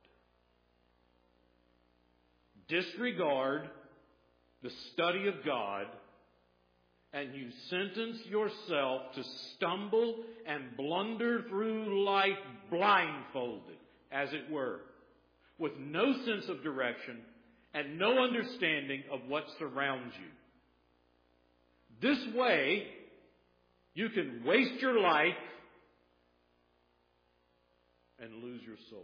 Disregard the study of God, and you sentence yourself to stumble and blunder through life blindfolded, as it were, with no sense of direction and no understanding of what surrounds you. This way, you can waste your life and lose your soul.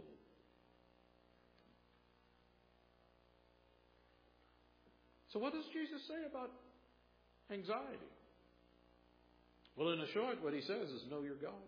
So what does Jesus say about anxiety? Well, in a short, what he says is know your God.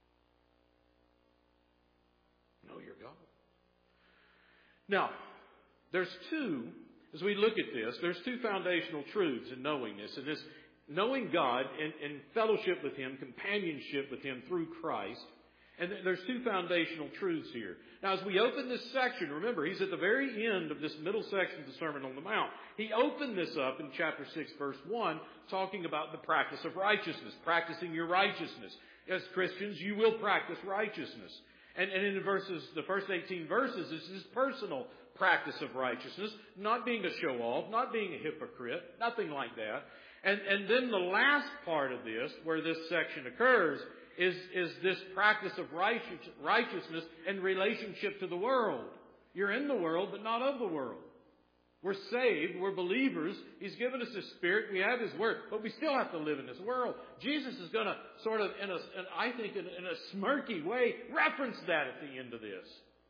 Know your God. Now, there's two, as we look at this, there's two foundational truths in knowing this. And this knowing God and, and fellowship with Him, companionship with Him through Christ. And there's two foundational truths here. Now, as we open this section, remember, he's at the very end of this middle section of the Sermon on the Mount. He opened this up in chapter six, verse one, talking about the practice of righteousness, practicing your righteousness. As Christians, you will practice righteousness. And, and in the verses, the first eighteen verses, this is personal practice of righteousness, not being a show-off, not being a hypocrite, nothing like that. And, and then the last part of this, where this section occurs, is, is this practice of righteous, righteousness in relationship to the world. You're in the world, but not of the world. We're saved. We're believers. He's given us His Spirit. We have His Word. But we still have to live in this world. Jesus is going to sort of, in a, in, I think, in, in a smirky way, reference that at the end of this.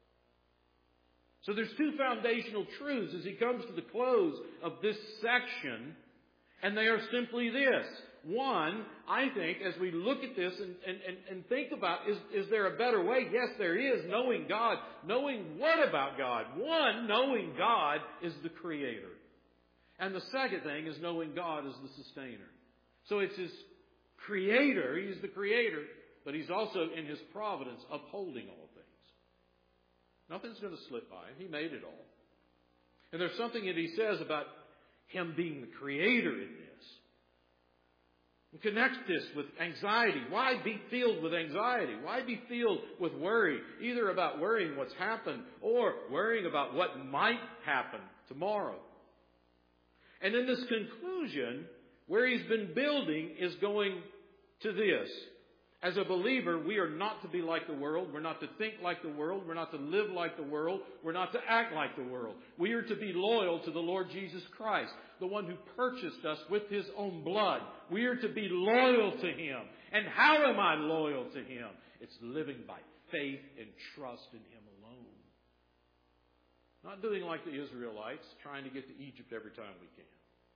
So there's two foundational truths as he comes to the close of this section. And they are simply this. One, I think, as we look at this and, and, and, and think about, is, is there a better way? Yes, there is. Knowing God. Knowing what about God? One, knowing God is the Creator. And the second thing is knowing God is the Sustainer. So it's His Creator. He's the Creator. But He's also, in His providence, upholding all things. Nothing's going to slip by Him. He made it all. And there's something that He says about Him being the Creator in this. And connects this with anxiety. Why be filled with anxiety? Why be filled with worry? Either about worrying what's happened or worrying about what might happen tomorrow. And then this conclusion, where he's been building, is going to this. As a believer, we are not to be like the world. We're not to think like the world. We're not to live like the world. We're not to act like the world. We are to be loyal to the Lord Jesus Christ, the one who purchased us with His own blood. We are to be loyal to Him. And how am I loyal to Him? It's living by faith and trust in Him alone. Not doing like the Israelites, trying to get to Egypt every time we can.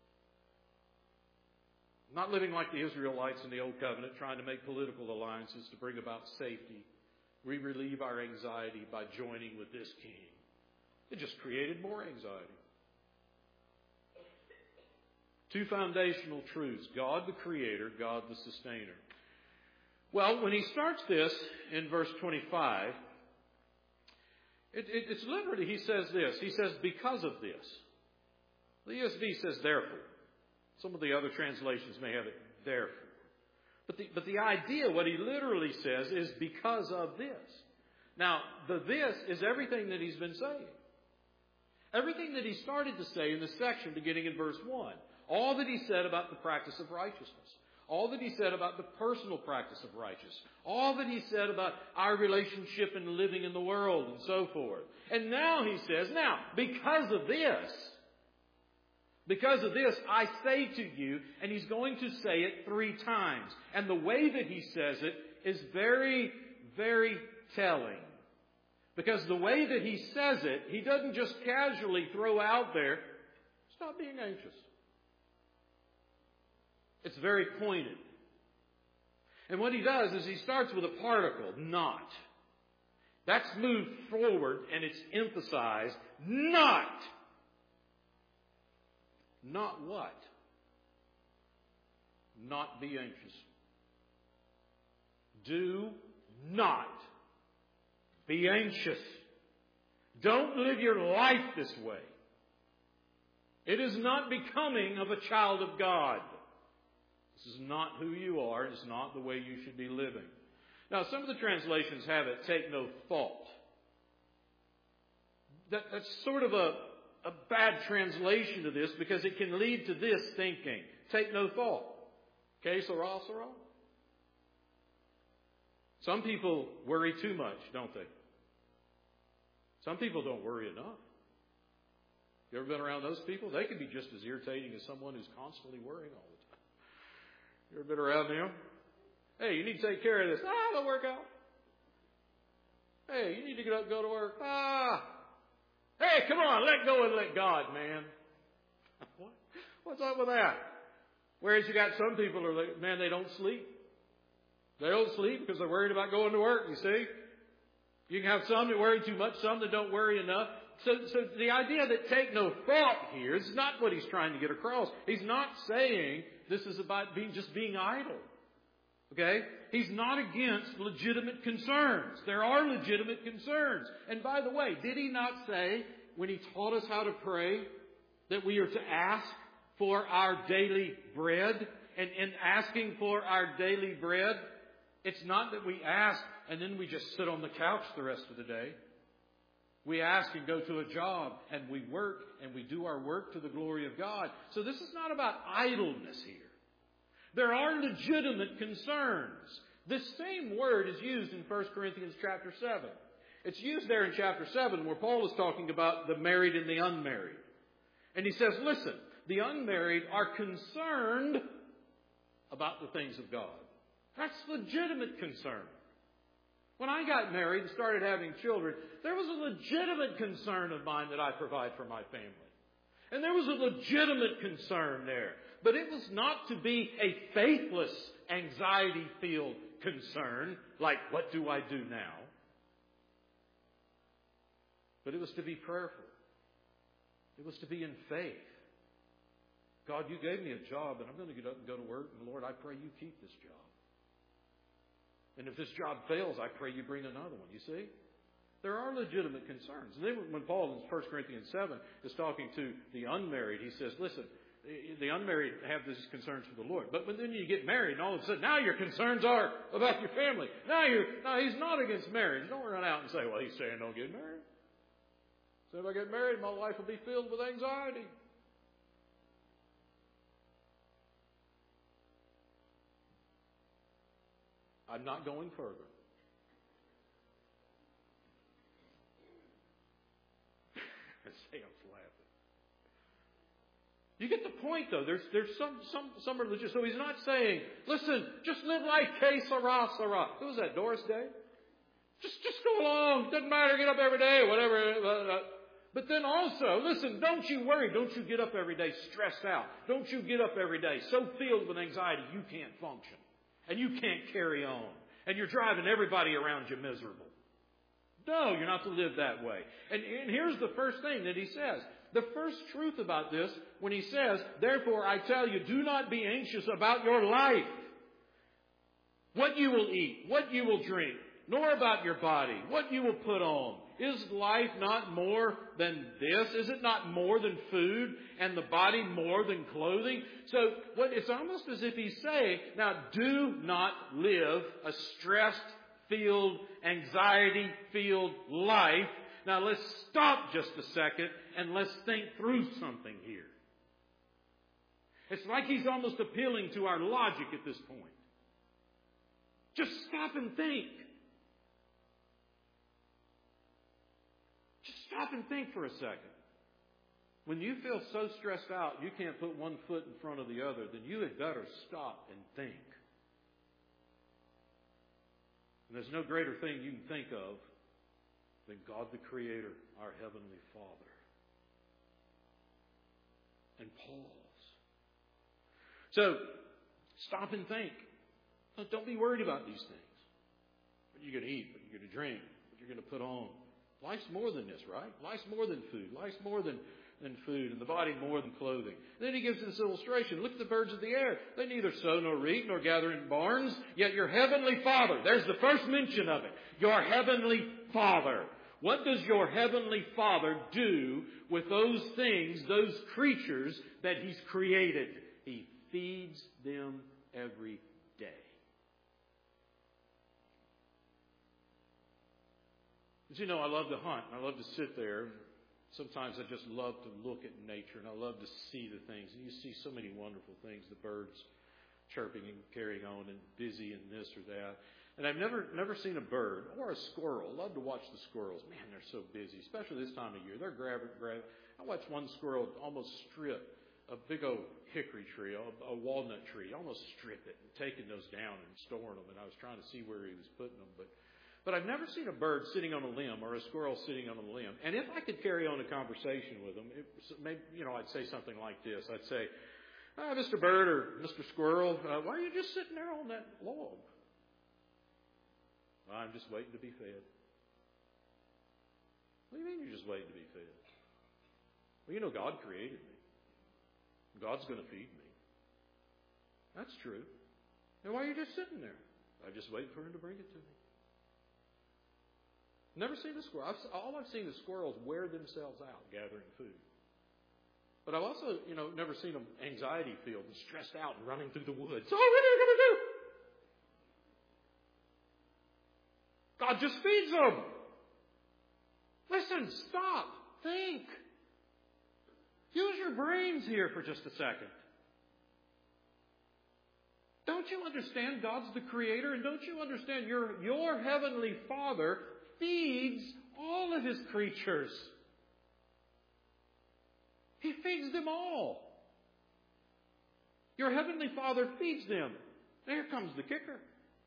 Not living like the Israelites in the Old Covenant, trying to make political alliances to bring about safety. We relieve our anxiety by joining with this king. It just created more anxiety. Two foundational truths. God the Creator, God the Sustainer. Well, when he starts this in verse twenty-five, it, it, it's literally, he says this. He says, because of this. The E S V says, therefore. Some of the other translations may have it, therefore. But the, but the idea, what he literally says, is because of this. Now, the this is everything that he's been saying. Everything that he started to say in this section, beginning in verse one. All that he said about the practice of righteousness. All that he said about the personal practice of righteousness. All that he said about our relationship and living in the world and so forth. And now he says, now, because of this, because of this, I say to you, and he's going to say it three times. And the way that he says it is very, very telling. Because the way that he says it, he doesn't just casually throw out there, stop being anxious. It's very pointed. And what he does is he starts with a particle, not. That's moved forward and it's emphasized, not. Not what? Not be anxious. Do not be anxious. Don't live your life this way. It is not becoming of a child of God. This is not who you are. It's not the way you should be living. Now, some of the translations have it, take no thought. That, that's sort of a, a bad translation of this because it can lead to this thinking. Take no thought. Okay, Sarah, Sarah? Some people worry too much, don't they? Some people don't worry enough. You ever been around those people? They can be just as irritating as someone who's constantly worrying all the time. You ever been around them? Hey, you need to take care of this. Ah, it'll work out. Hey, you need to get up and go to work. Ah. Hey, come on, let go and let God, man. What? What's up with that? Whereas you got some people who are like, man, they don't sleep. They don't sleep because they're worried about going to work, you see. You can have some that worry too much, some that don't worry enough. So, so the idea that take no thought here is not what he's trying to get across. He's not saying this is about being just being idle. Okay? He's not against legitimate concerns. There are legitimate concerns. And by the way, did he not say, when he taught us how to pray, that we are to ask for our daily bread? And in asking for our daily bread, it's not that we ask and then we just sit on the couch the rest of the day. We ask and go to a job and we work and we do our work to the glory of God. So this is not about idleness here. There are legitimate concerns. This same word is used in First Corinthians chapter seven. It's used there in chapter seven where Paul is talking about the married and the unmarried. And he says, listen, the unmarried are concerned about the things of God. That's legitimate concern. When I got married and started having children, there was a legitimate concern of mine that I provide for my family. And there was a legitimate concern there But it was not to be a faithless, anxiety-filled concern, like, what do I do now? But it was to be prayerful. It was to be in faith. God, you gave me a job, and I'm going to get up and go to work, and Lord, I pray you keep this job. And if this job fails, I pray you bring another one. You see? There are legitimate concerns. And then when Paul in First Corinthians seven is talking to the unmarried, he says, listen, the unmarried have these concerns for the Lord. But when then you get married, and all of a sudden, now your concerns are about your family. Now you're, now he's not against marriage. Don't run out and say, well, he's saying don't get married. So if I get married, my life will be filled with anxiety. I'm not going further. Sam's laughing. You get the point, though. There's there's some some some religious. So he's not saying, listen, just live like que sera, sera. Who was that? Doris Day? Just just go along. Doesn't matter. Get up every day, whatever. But then also, listen, don't you worry. Don't you get up every day stressed out. Don't you get up every day so filled with anxiety you can't function. And you can't carry on. And you're driving everybody around you miserable. No, you're not to live that way. And, and here's the first thing that he says. The first truth about this, when he says, therefore I tell you, do not be anxious about your life. What you will eat, what you will drink, nor about your body, what you will put on. Is life not more than this? Is it not more than food, and the body more than clothing? So what it's almost as if he's saying, now do not live a stress-filled, anxiety-filled life. Now let's stop just a second and let's think through something here. It's like he's almost appealing to our logic at this point. Just stop and think. Just stop and think for a second. When you feel so stressed out you can't put one foot in front of the other, then you had better stop and think. And there's no greater thing you can think of than God the Creator, our Heavenly Father. And pause. So, stop and think. Don't be worried about these things. What you're going to eat, what you're going to drink, what you're going to put on. Life's more than this, right? Life's more than food. Life's more than, than food, and the body more than clothing. And then he gives this illustration. Look at the birds of the air. They neither sow nor reap nor gather in barns, yet your heavenly Father, there's the first mention of it, your heavenly Father. What does your heavenly Father do with those things, those creatures that He's created? He feeds them every day. But you know, I love to hunt. I love to sit there. Sometimes I just love to look at nature, and I love to see the things. And you see so many wonderful things, the birds chirping and carrying on and busy and this or that. And I've never never seen a bird or a squirrel. I love to watch the squirrels. Man, they're so busy, especially this time of year. They're grabbing, grabbing. I watched one squirrel almost strip a big old hickory tree, a, a walnut tree, almost strip it and taking those down and storing them. And I was trying to see where he was putting them. But But I've never seen a bird sitting on a limb or a squirrel sitting on a limb. And if I could carry on a conversation with them, it, maybe, you know, I'd say something like this. I'd say, ah, Mister Bird or Mister Squirrel, uh, why are you just sitting there on that log? Well, I'm just waiting to be fed. What do you mean you're just waiting to be fed? Well, you know, God created me. God's going to feed me. That's true. Then why are you just sitting there? I'm just waiting for Him to bring it to me. Never seen a squirrel. I've, all I've seen is squirrels wear themselves out gathering food. But I've also, you know, never seen them anxiety-filled and stressed out and running through the woods. Oh, what are you going to do? God just feeds them. Listen, stop, think. Use your brains here for just a second. Don't you understand God's the Creator? And don't you understand your, your Heavenly Father feeds all of His creatures? He feeds them all. Your Heavenly Father feeds them. Here comes the kicker.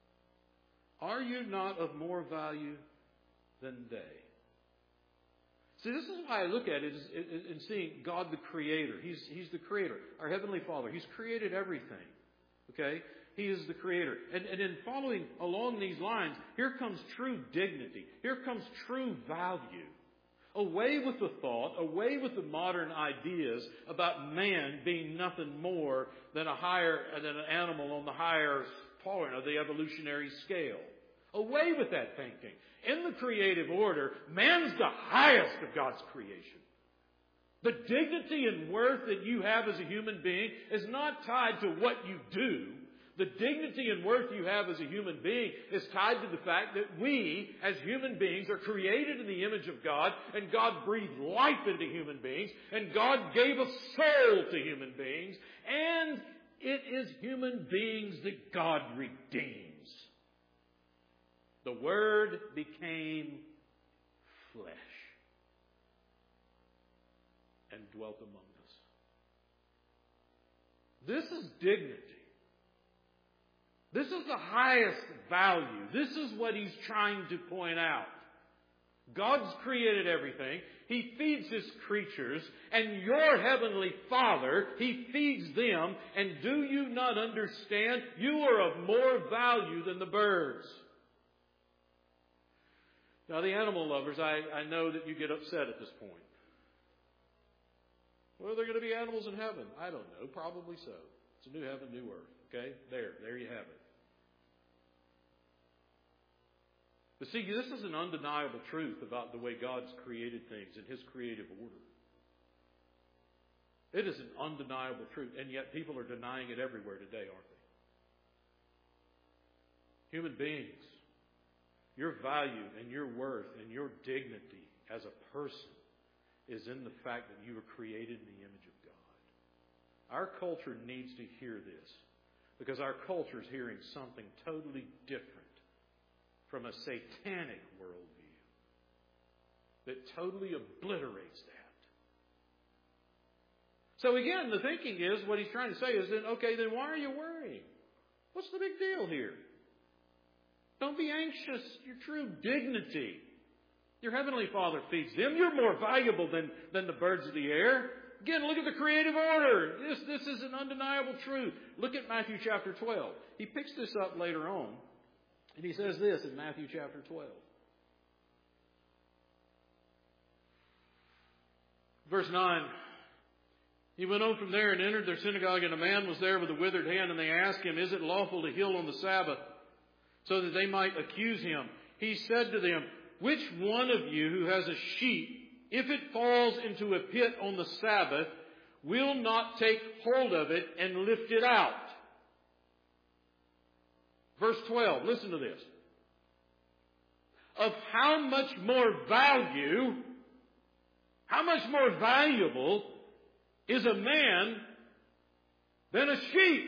Are you not of more value than they? See, this is why I look at it in seeing God the Creator. He's, he's the Creator, our Heavenly Father. He's created everything. Okay? He is the Creator. And, and in following along these lines, here comes true dignity. Here comes true value. Away with the thought, away with the modern ideas about man being nothing more than a higher than an animal on the higher point of the evolutionary scale. Away with that thinking. In the creative order, man's the highest of God's creation. The dignity and worth that you have as a human being is not tied to what you do. The dignity and worth you have as a human being is tied to the fact that we, as human beings, are created in the image of God, and God breathed life into human beings, and God gave a soul to human beings, and it is human beings that God redeems. The Word became flesh and dwelt among us. This is dignity. This is the highest value. This is what he's trying to point out. God's created everything. He feeds his creatures. And your heavenly Father, he feeds them. And do you not understand? You are of more value than the birds. Now, the animal lovers, I, I know that you get upset at this point. Well, are there going to be animals in heaven? I don't know. Probably so. It's a new heaven, new earth. Okay? There. There you have it. But see, this is an undeniable truth about the way God's created things in his creative order. It is an undeniable truth, and yet people are denying it everywhere today, aren't they? Human beings, your value and your worth and your dignity as a person is in the fact that you were created in the image of God. Our culture needs to hear this, because our culture is hearing something totally different from a satanic worldview that totally obliterates that. So again, the thinking is, what he's trying to say is, then okay, then why are you worrying? What's the big deal here? Don't be anxious. Your true dignity. Your heavenly Father feeds them. You're more valuable than, than the birds of the air. Again, look at the creative order. This, this is an undeniable truth. Look at Matthew chapter twelve. He picks this up later on. And he says this in Matthew chapter twelve. Verse nine. He went on from there and entered their synagogue, and a man was there with a withered hand, and they asked him, "Is it lawful to heal on the Sabbath?" So that they might accuse him. He said to them, "Which one of you who has a sheep, if it falls into a pit on the Sabbath, will not take hold of it and lift it out?" Verse twelve, listen to this. Of how much more value, how much more valuable is a man than a sheep?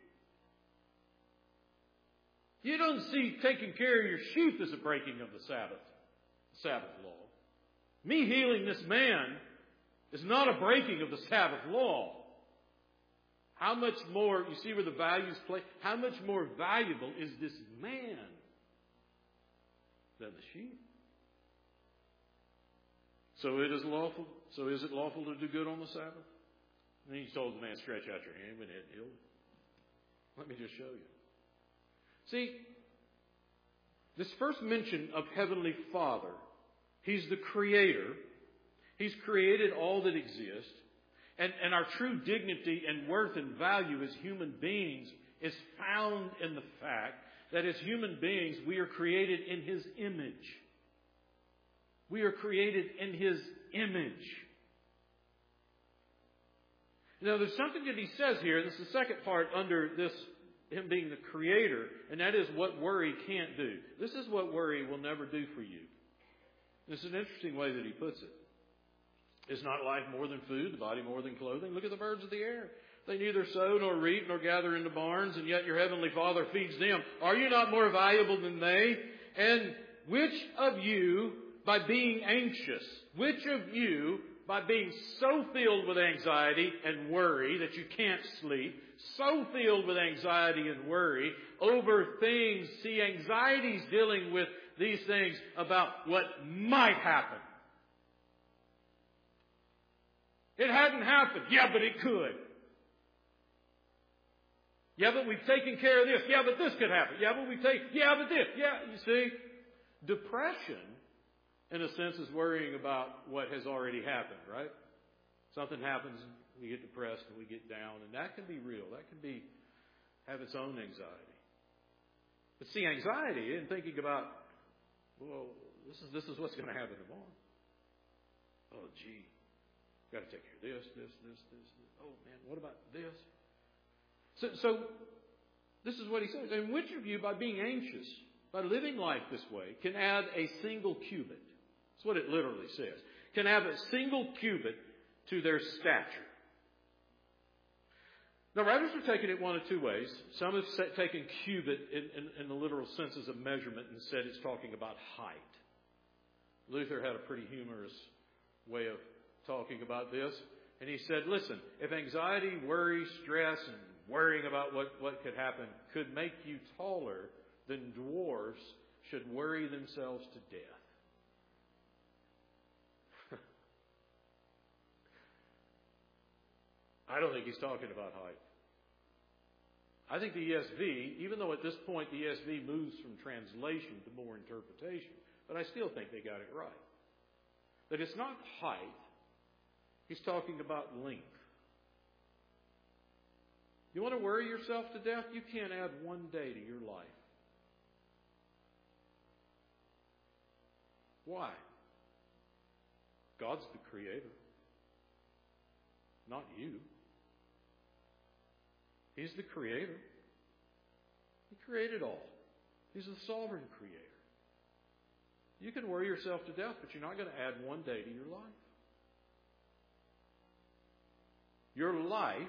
You don't see taking care of your sheep as a breaking of the Sabbath, Sabbath law. Me healing this man is not a breaking of the Sabbath law. How much more, you see where the values play? How much more valuable is this man than the sheep? So it is lawful. So is it lawful to do good on the Sabbath? And he told the man, "Stretch out your hand," went ahead and healed him. Let me just show you. See, this first mention of Heavenly Father, he's the Creator. He's created all that exists. And, and our true dignity and worth and value as human beings is found in the fact that as human beings, we are created in his image. We are created in his image. Now, there's something that he says here. This is the second part under this, him being the Creator, and that is what worry can't do. This is what worry will never do for you. This is an interesting way that he puts it. Is not life more than food, the body more than clothing? Look at the birds of the air. They neither sow nor reap nor gather into barns, and yet your heavenly Father feeds them. Are you not more valuable than they? And which of you, by being anxious, which of you, by being so filled with anxiety and worry that you can't sleep, so filled with anxiety and worry over things, see, anxiety's dealing with these things about what might happen. It hadn't happened. Yeah, but it could. Yeah, but we've taken care of this. Yeah, but this could happen. Yeah, but we've taken, yeah, but this. Yeah, you see, depression, in a sense, is worrying about what has already happened, right? Something happens, we get depressed and we get down, and that can be real. That can be, have its own anxiety. But see, anxiety and thinking about, well, this is, this is what's going to happen tomorrow. Oh, gee, got to take care of this, this, this, this, this. Oh, man, what about this? So, so, this is what he says. And which of you, by being anxious, by living life this way, can add a single cubit? That's what it literally says. Can add a single cubit to their stature. Now, writers have taken it one of two ways. Some have taken cubit in, in, in the literal senses of measurement and said it's talking about height. Luther had a pretty humorous way of talking about this. And he said, listen, if anxiety, worry, stress, and worrying about what, what could happen could make you taller, then dwarves should worry themselves to death. I don't think he's talking about height. I think the E S V, even though at this point the E S V moves from translation to more interpretation, but I still think they got it right. That it's not height. He's talking about length. You want to worry yourself to death? You can't add one day to your life. Why? God's the creator, not you. He's the creator. He created all. He's the sovereign creator. You can worry yourself to death, but you're not going to add one day to your life. Your life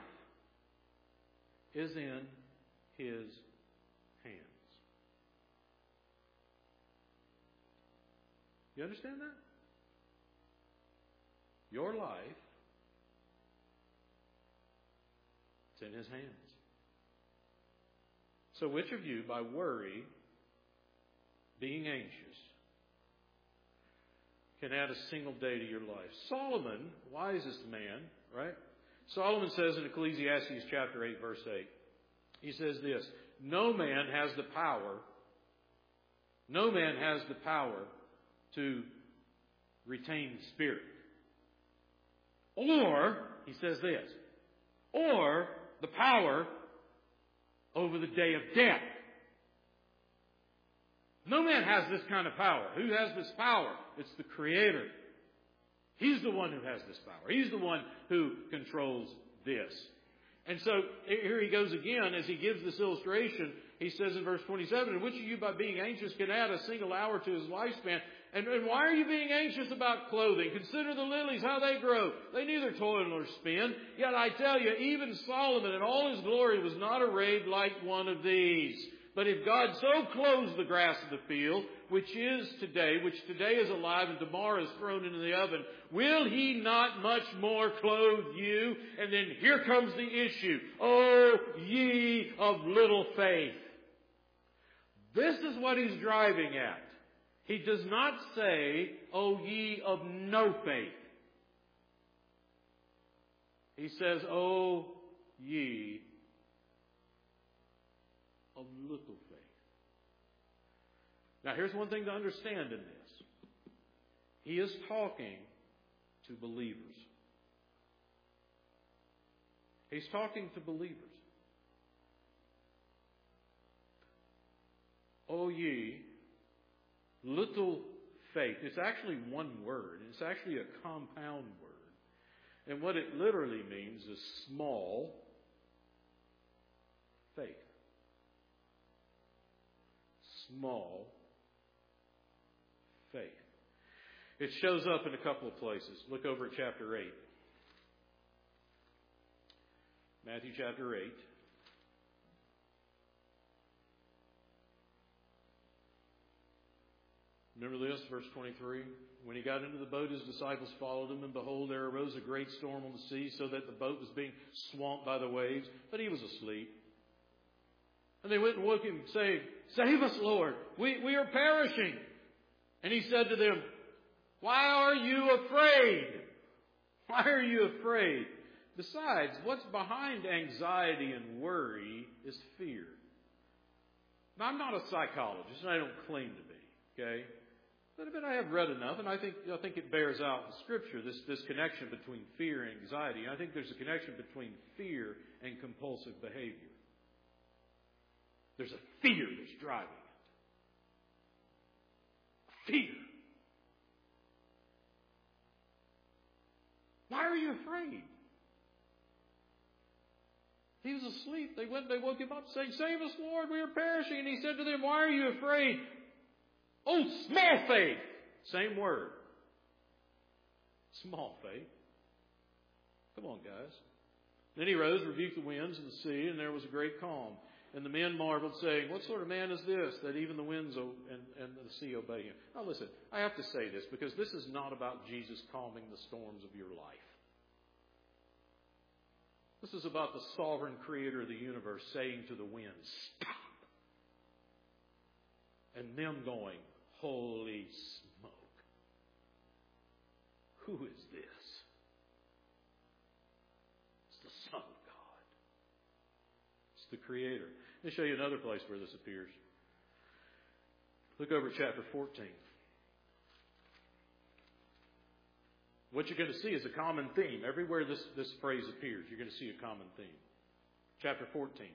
is in His hands. You understand that? Your life is in His hands. So which of you, by worry, being anxious, can add a single day to your life? Solomon, wisest man, right? Solomon says in Ecclesiastes chapter eight, verse eight, he says this, no man has the power, no man has the power to retain spirit. Or, he says this, or the power over the day of death. No man has this kind of power. Who has this power? It's the Creator. He's the one who has this power. He's the one who controls this. And so here he goes again as he gives this illustration. He says in verse twenty-seven, and which of you by being anxious can add a single hour to his lifespan? And, and why are you being anxious about clothing? Consider the lilies, how they grow. They neither toil nor spin. Yet I tell you, even Solomon in all his glory was not arrayed like one of these. But if God so clothes the grass of the field, which is today, which today is alive and tomorrow is thrown into the oven, will He not much more clothe you? And then here comes the issue. O ye of little faith. This is what He's driving at. He does not say, O ye of no faith. He says, O ye of little faith. Now here's one thing to understand in this. He is talking to believers. He's talking to believers. O ye little faith. It's actually one word. It's actually a compound word. And what it literally means is small faith. Small faith. It shows up in a couple of places. Look over at chapter eight. Matthew chapter eight. Remember this, verse twenty-three? When he got into the boat, his disciples followed him, and behold, there arose a great storm on the sea, so that the boat was being swamped by the waves, but he was asleep. And they went and woke him, saying, Save us, Lord, we, we are perishing. And he said to them, Why are you afraid? Why are you afraid? Besides, what's behind anxiety and worry is fear. Now, I'm not a psychologist, and I don't claim to be, okay? But, but I have read enough, and I think I think it bears out in Scripture, this, this connection between fear and anxiety. I think there's a connection between fear and compulsive behavior. There's a fear that's driving it. Fear. Why are you afraid? He was asleep. They went, they woke him up saying, "Save us, Lord, we are perishing." And he said to them, "Why are you afraid? Oh, small faith." Same word. Small faith. Come on, guys. Then he rose, rebuked the winds and the sea, and there was a great calm. And the men marveled, saying, "What sort of man is this, that even the winds and, and the sea obey him?" Now listen, I have to say this, because this is not about Jesus calming the storms of your life. This is about the sovereign creator of the universe saying to the winds, "Stop!" And them going, "Holy smoke. Who is this?" It's the Son of God. It's the Creator. Let me show you another place where this appears. Look over at chapter fourteen. What you're going to see is a common theme. Everywhere this, this phrase appears, you're going to see a common theme. Chapter fourteen.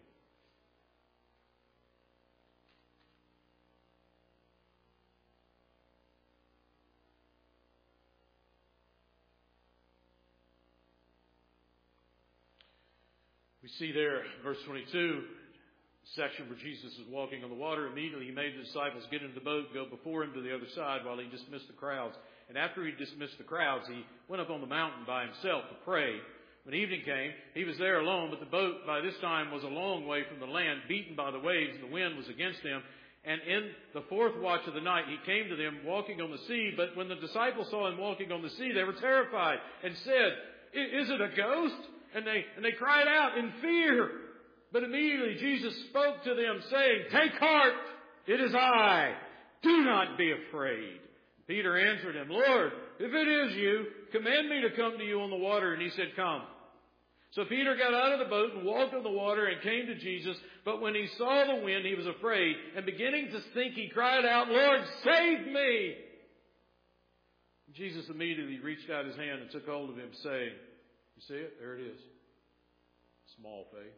We see there, verse twenty-two, section where Jesus is walking on the water. Immediately he made the disciples get into the boat, go before him to the other side while he dismissed the crowds. And after he dismissed the crowds, he went up on the mountain by himself to pray. When evening came, he was there alone, but the boat by this time was a long way from the land, beaten by the waves, and the wind was against them. And in the fourth watch of the night, he came to them walking on the sea. But when the disciples saw him walking on the sea, they were terrified and said, "Is it a ghost?" And they, and they cried out in fear. But immediately Jesus spoke to them, saying, "Take heart, it is I. Do not be afraid." Peter answered him, "Lord, if it is you, command me to come to you on the water." And he said, "Come." So Peter got out of the boat and walked on the water and came to Jesus. But when he saw the wind, he was afraid. And beginning to sink, he cried out, "Lord, save me!" Jesus immediately reached out his hand and took hold of him, saying, you see it? There it is. Small faith.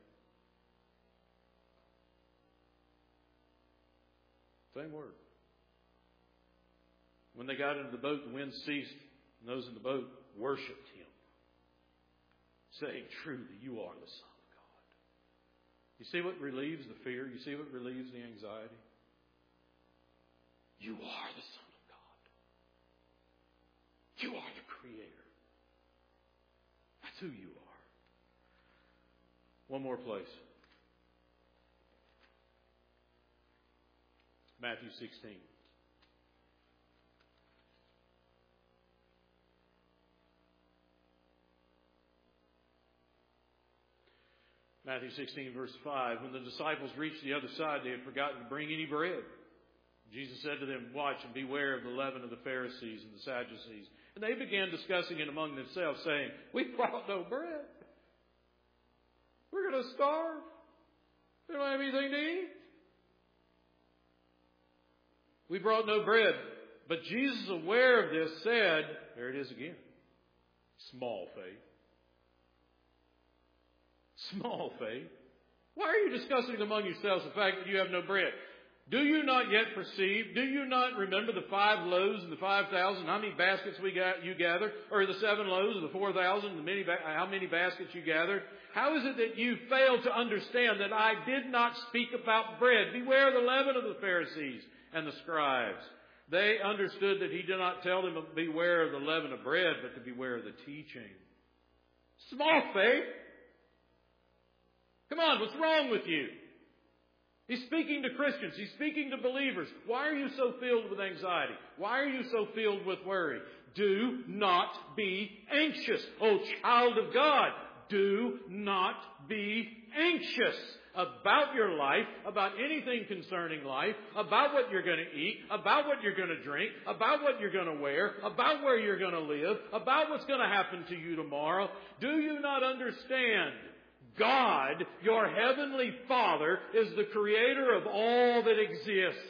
Same word. When they got into the boat, the wind ceased, and those in the boat worshipped him, saying, "Truly, you are the Son of God." You see what relieves the fear? You see what relieves the anxiety? You are the Son of God. You are the Creator. That's who you are. One more place. Matthew sixteen. Matthew sixteen, verse five. When the disciples reached the other side, they had forgotten to bring any bread. Jesus said to them, "Watch and beware of the leaven of the Pharisees and the Sadducees." And they began discussing it among themselves, saying, "We brought no bread. We're going to starve. We don't have anything to eat. We brought no bread." But Jesus, aware of this, said, there it is again, small faith. Small faith. Why are you discussing among yourselves the fact that you have no bread? Do you not yet perceive? Do you not remember the five loaves and the five thousand? How many baskets we got you gathered? Or the seven loaves and the four thousand? The many ba- how many baskets you gathered? How is it that you fail to understand that I did not speak about bread? Beware the leaven of the Pharisees and the scribes. They understood that he did not tell them to beware of the leaven of bread, but to beware of the teaching. Small faith. Come on, what's wrong with you? He's speaking to Christians. He's speaking to believers. Why are you so filled with anxiety? Why are you so filled with worry? Do not be anxious. Oh, child of God, do not be anxious about your life, about anything concerning life, about what you're going to eat, about what you're going to drink, about what you're going to wear, about where you're going to live, about what's going to happen to you tomorrow. Do you not understand? God, your heavenly Father, is the creator of all that exists.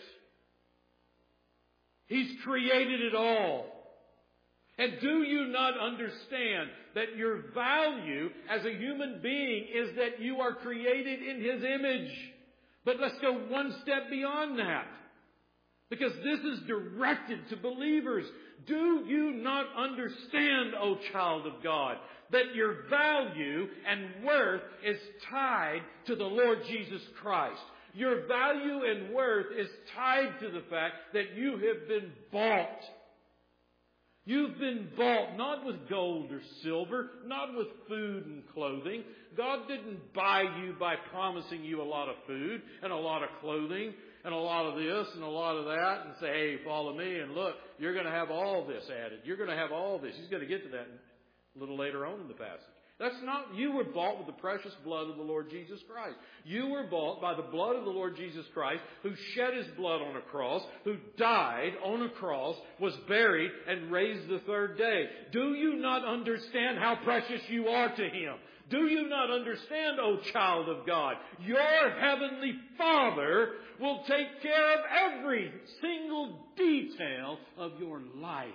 He's created it all. And do you not understand that your value as a human being is that you are created in His image? But let's go one step beyond that. Because this is directed to believers. Do you not understand, O child of God, that your value and worth is tied to the Lord Jesus Christ? Your value and worth is tied to the fact that you have been bought. You've been bought not with gold or silver, not with food and clothing. God didn't buy you by promising you a lot of food and a lot of clothing and a lot of this and a lot of that and say, hey, follow me and look, you're going to have all this added. You're going to have all this. He's going to get to that a little later on in the passage. That's not, you were bought with the precious blood of the Lord Jesus Christ. You were bought by the blood of the Lord Jesus Christ, who shed His blood on a cross, who died on a cross, was buried, and raised the third day. Do you not understand how precious you are to Him? Do you not understand, O child of God? Your heavenly Father will take care of every single detail of your life.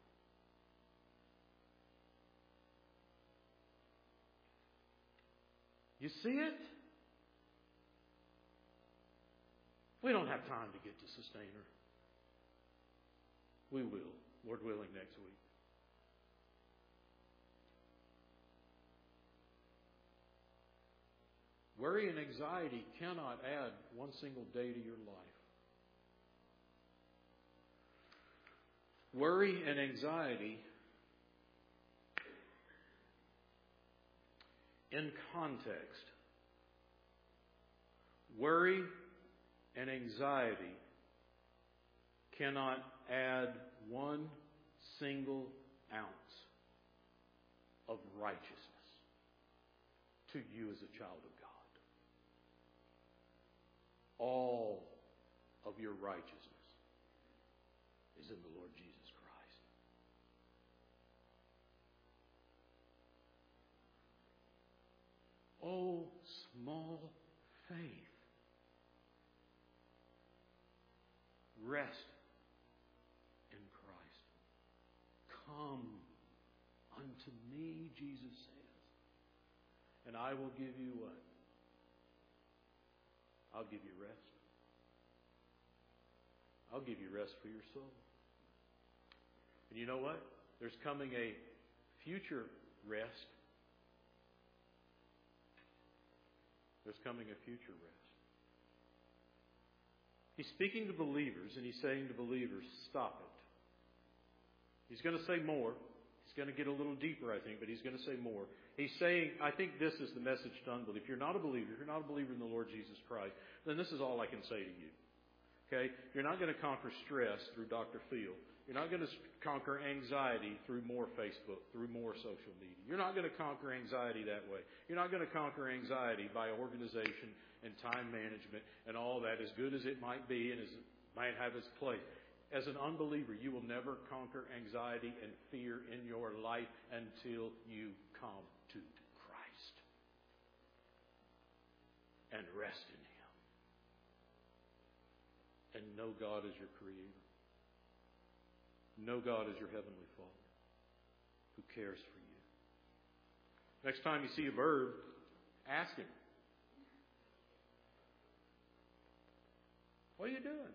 You see it? We don't have time to get to Sustainer. We will, Lord willing, next week. Worry and anxiety cannot add one single day to your life. Worry and anxiety in context. Worry and anxiety cannot add one single ounce of righteousness to you as a child of God. All of your righteousness is in the Lord Jesus Christ. Oh, small faith. Rest in Christ. Come unto me, Jesus says, and I will give you what? I'll give you rest. I'll give you rest for your soul. And you know what? There's coming a future rest. There's coming a future rest. He's speaking to believers, and he's saying to believers, stop it. He's going to say more. He's going to get a little deeper, I think, but he's going to say more. He's saying, I think this is the message to unbelief. If you're not a believer, if you're not a believer in the Lord Jesus Christ, then this is all I can say to you. Okay? You're not going to conquer stress through Doctor Phil. You're not going to conquer anxiety through more Facebook, through more social media. You're not going to conquer anxiety that way. You're not going to conquer anxiety by organization and time management and all that, as good as it might be and as it might have its place. As an unbeliever, you will never conquer anxiety and fear in your life until you come to Christ and rest in Him and know God as your Creator. Know God as your Heavenly Father who cares for you. Next time you see a bird, ask Him, what are you doing?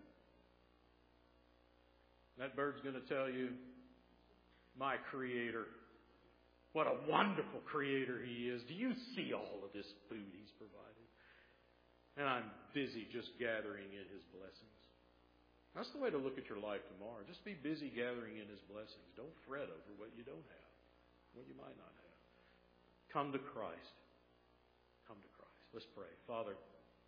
That bird's going to tell you, my Creator, what a wonderful Creator He is. Do you see all of this food He's provided? And I'm busy just gathering in His blessings. That's the way to look at your life tomorrow. Just be busy gathering in His blessings. Don't fret over what you don't have, what you might not have. Come to Christ. Come to Christ. Let's pray. Father,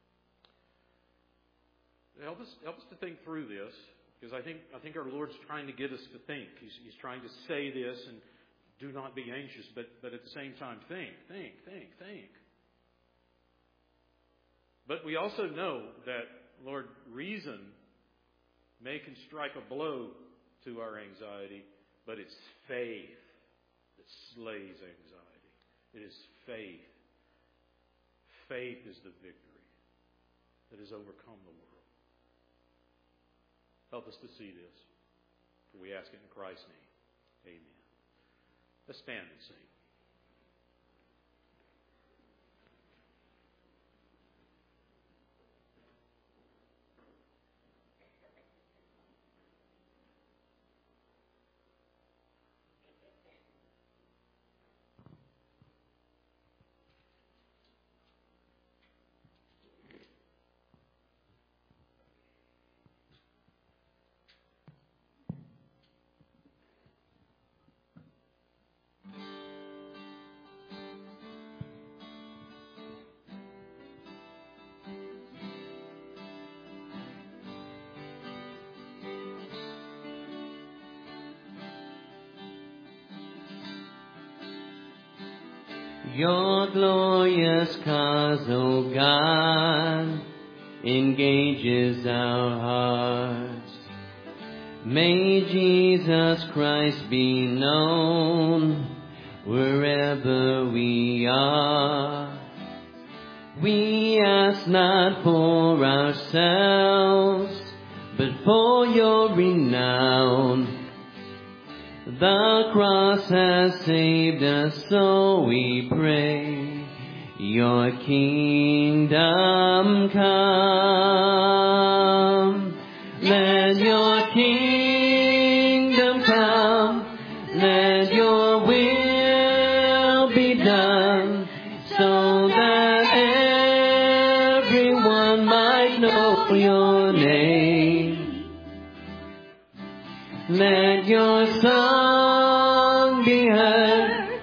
help us, help us to think through this. Because I think I think our Lord's trying to get us to think. He's, he's trying to say this and do not be anxious, but, but at the same time think, think, think, think. but we also know that, Lord, reason may can strike a blow to our anxiety, but it's faith that slays anxiety. It is faith. Faith is the victory that has overcome the world. Help us to see this. For we ask it in Christ's name. Amen. Let's stand and sing. Your glorious cause, O God, engages our hearts. May Jesus Christ be known wherever we are. We ask not for ourselves, but for your renown. The cross has saved us, so we pray, your kingdom come. Let your kingdom come. Let your will be done, so that everyone might know your name. Let your song be heard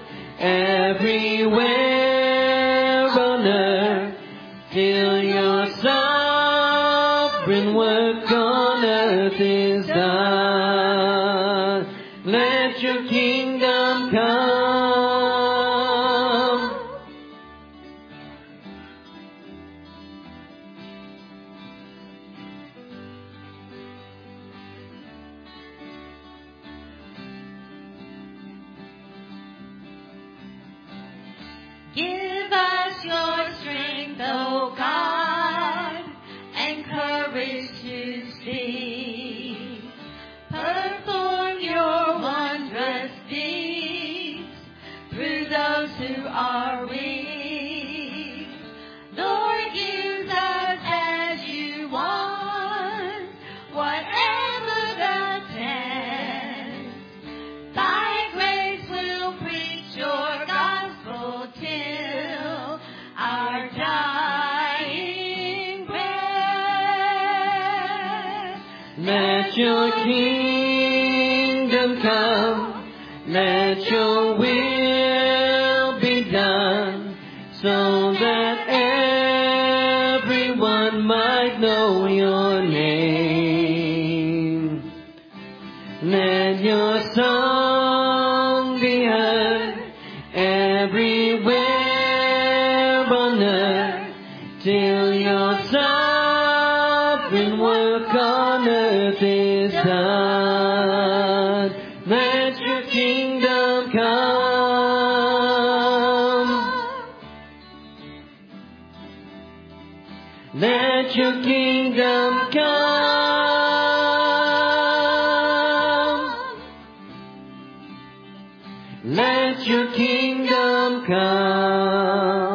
everywhere on earth, till your sovereign work on earth is done. Let your kingdom come. Give us your strength, O God, and courage to speak. Perform your wondrous deeds through those who are weak. Lord, use us as you want, whatever the test. Thy grace will preach your gospel till our dying breath. Let your kingdom come, let your will be done, so that everyone might know your name. Let your song be heard everywhere on earth, till your sovereign work on earth is done. Let your kingdom come. Let your kingdom come. Let your kingdom come.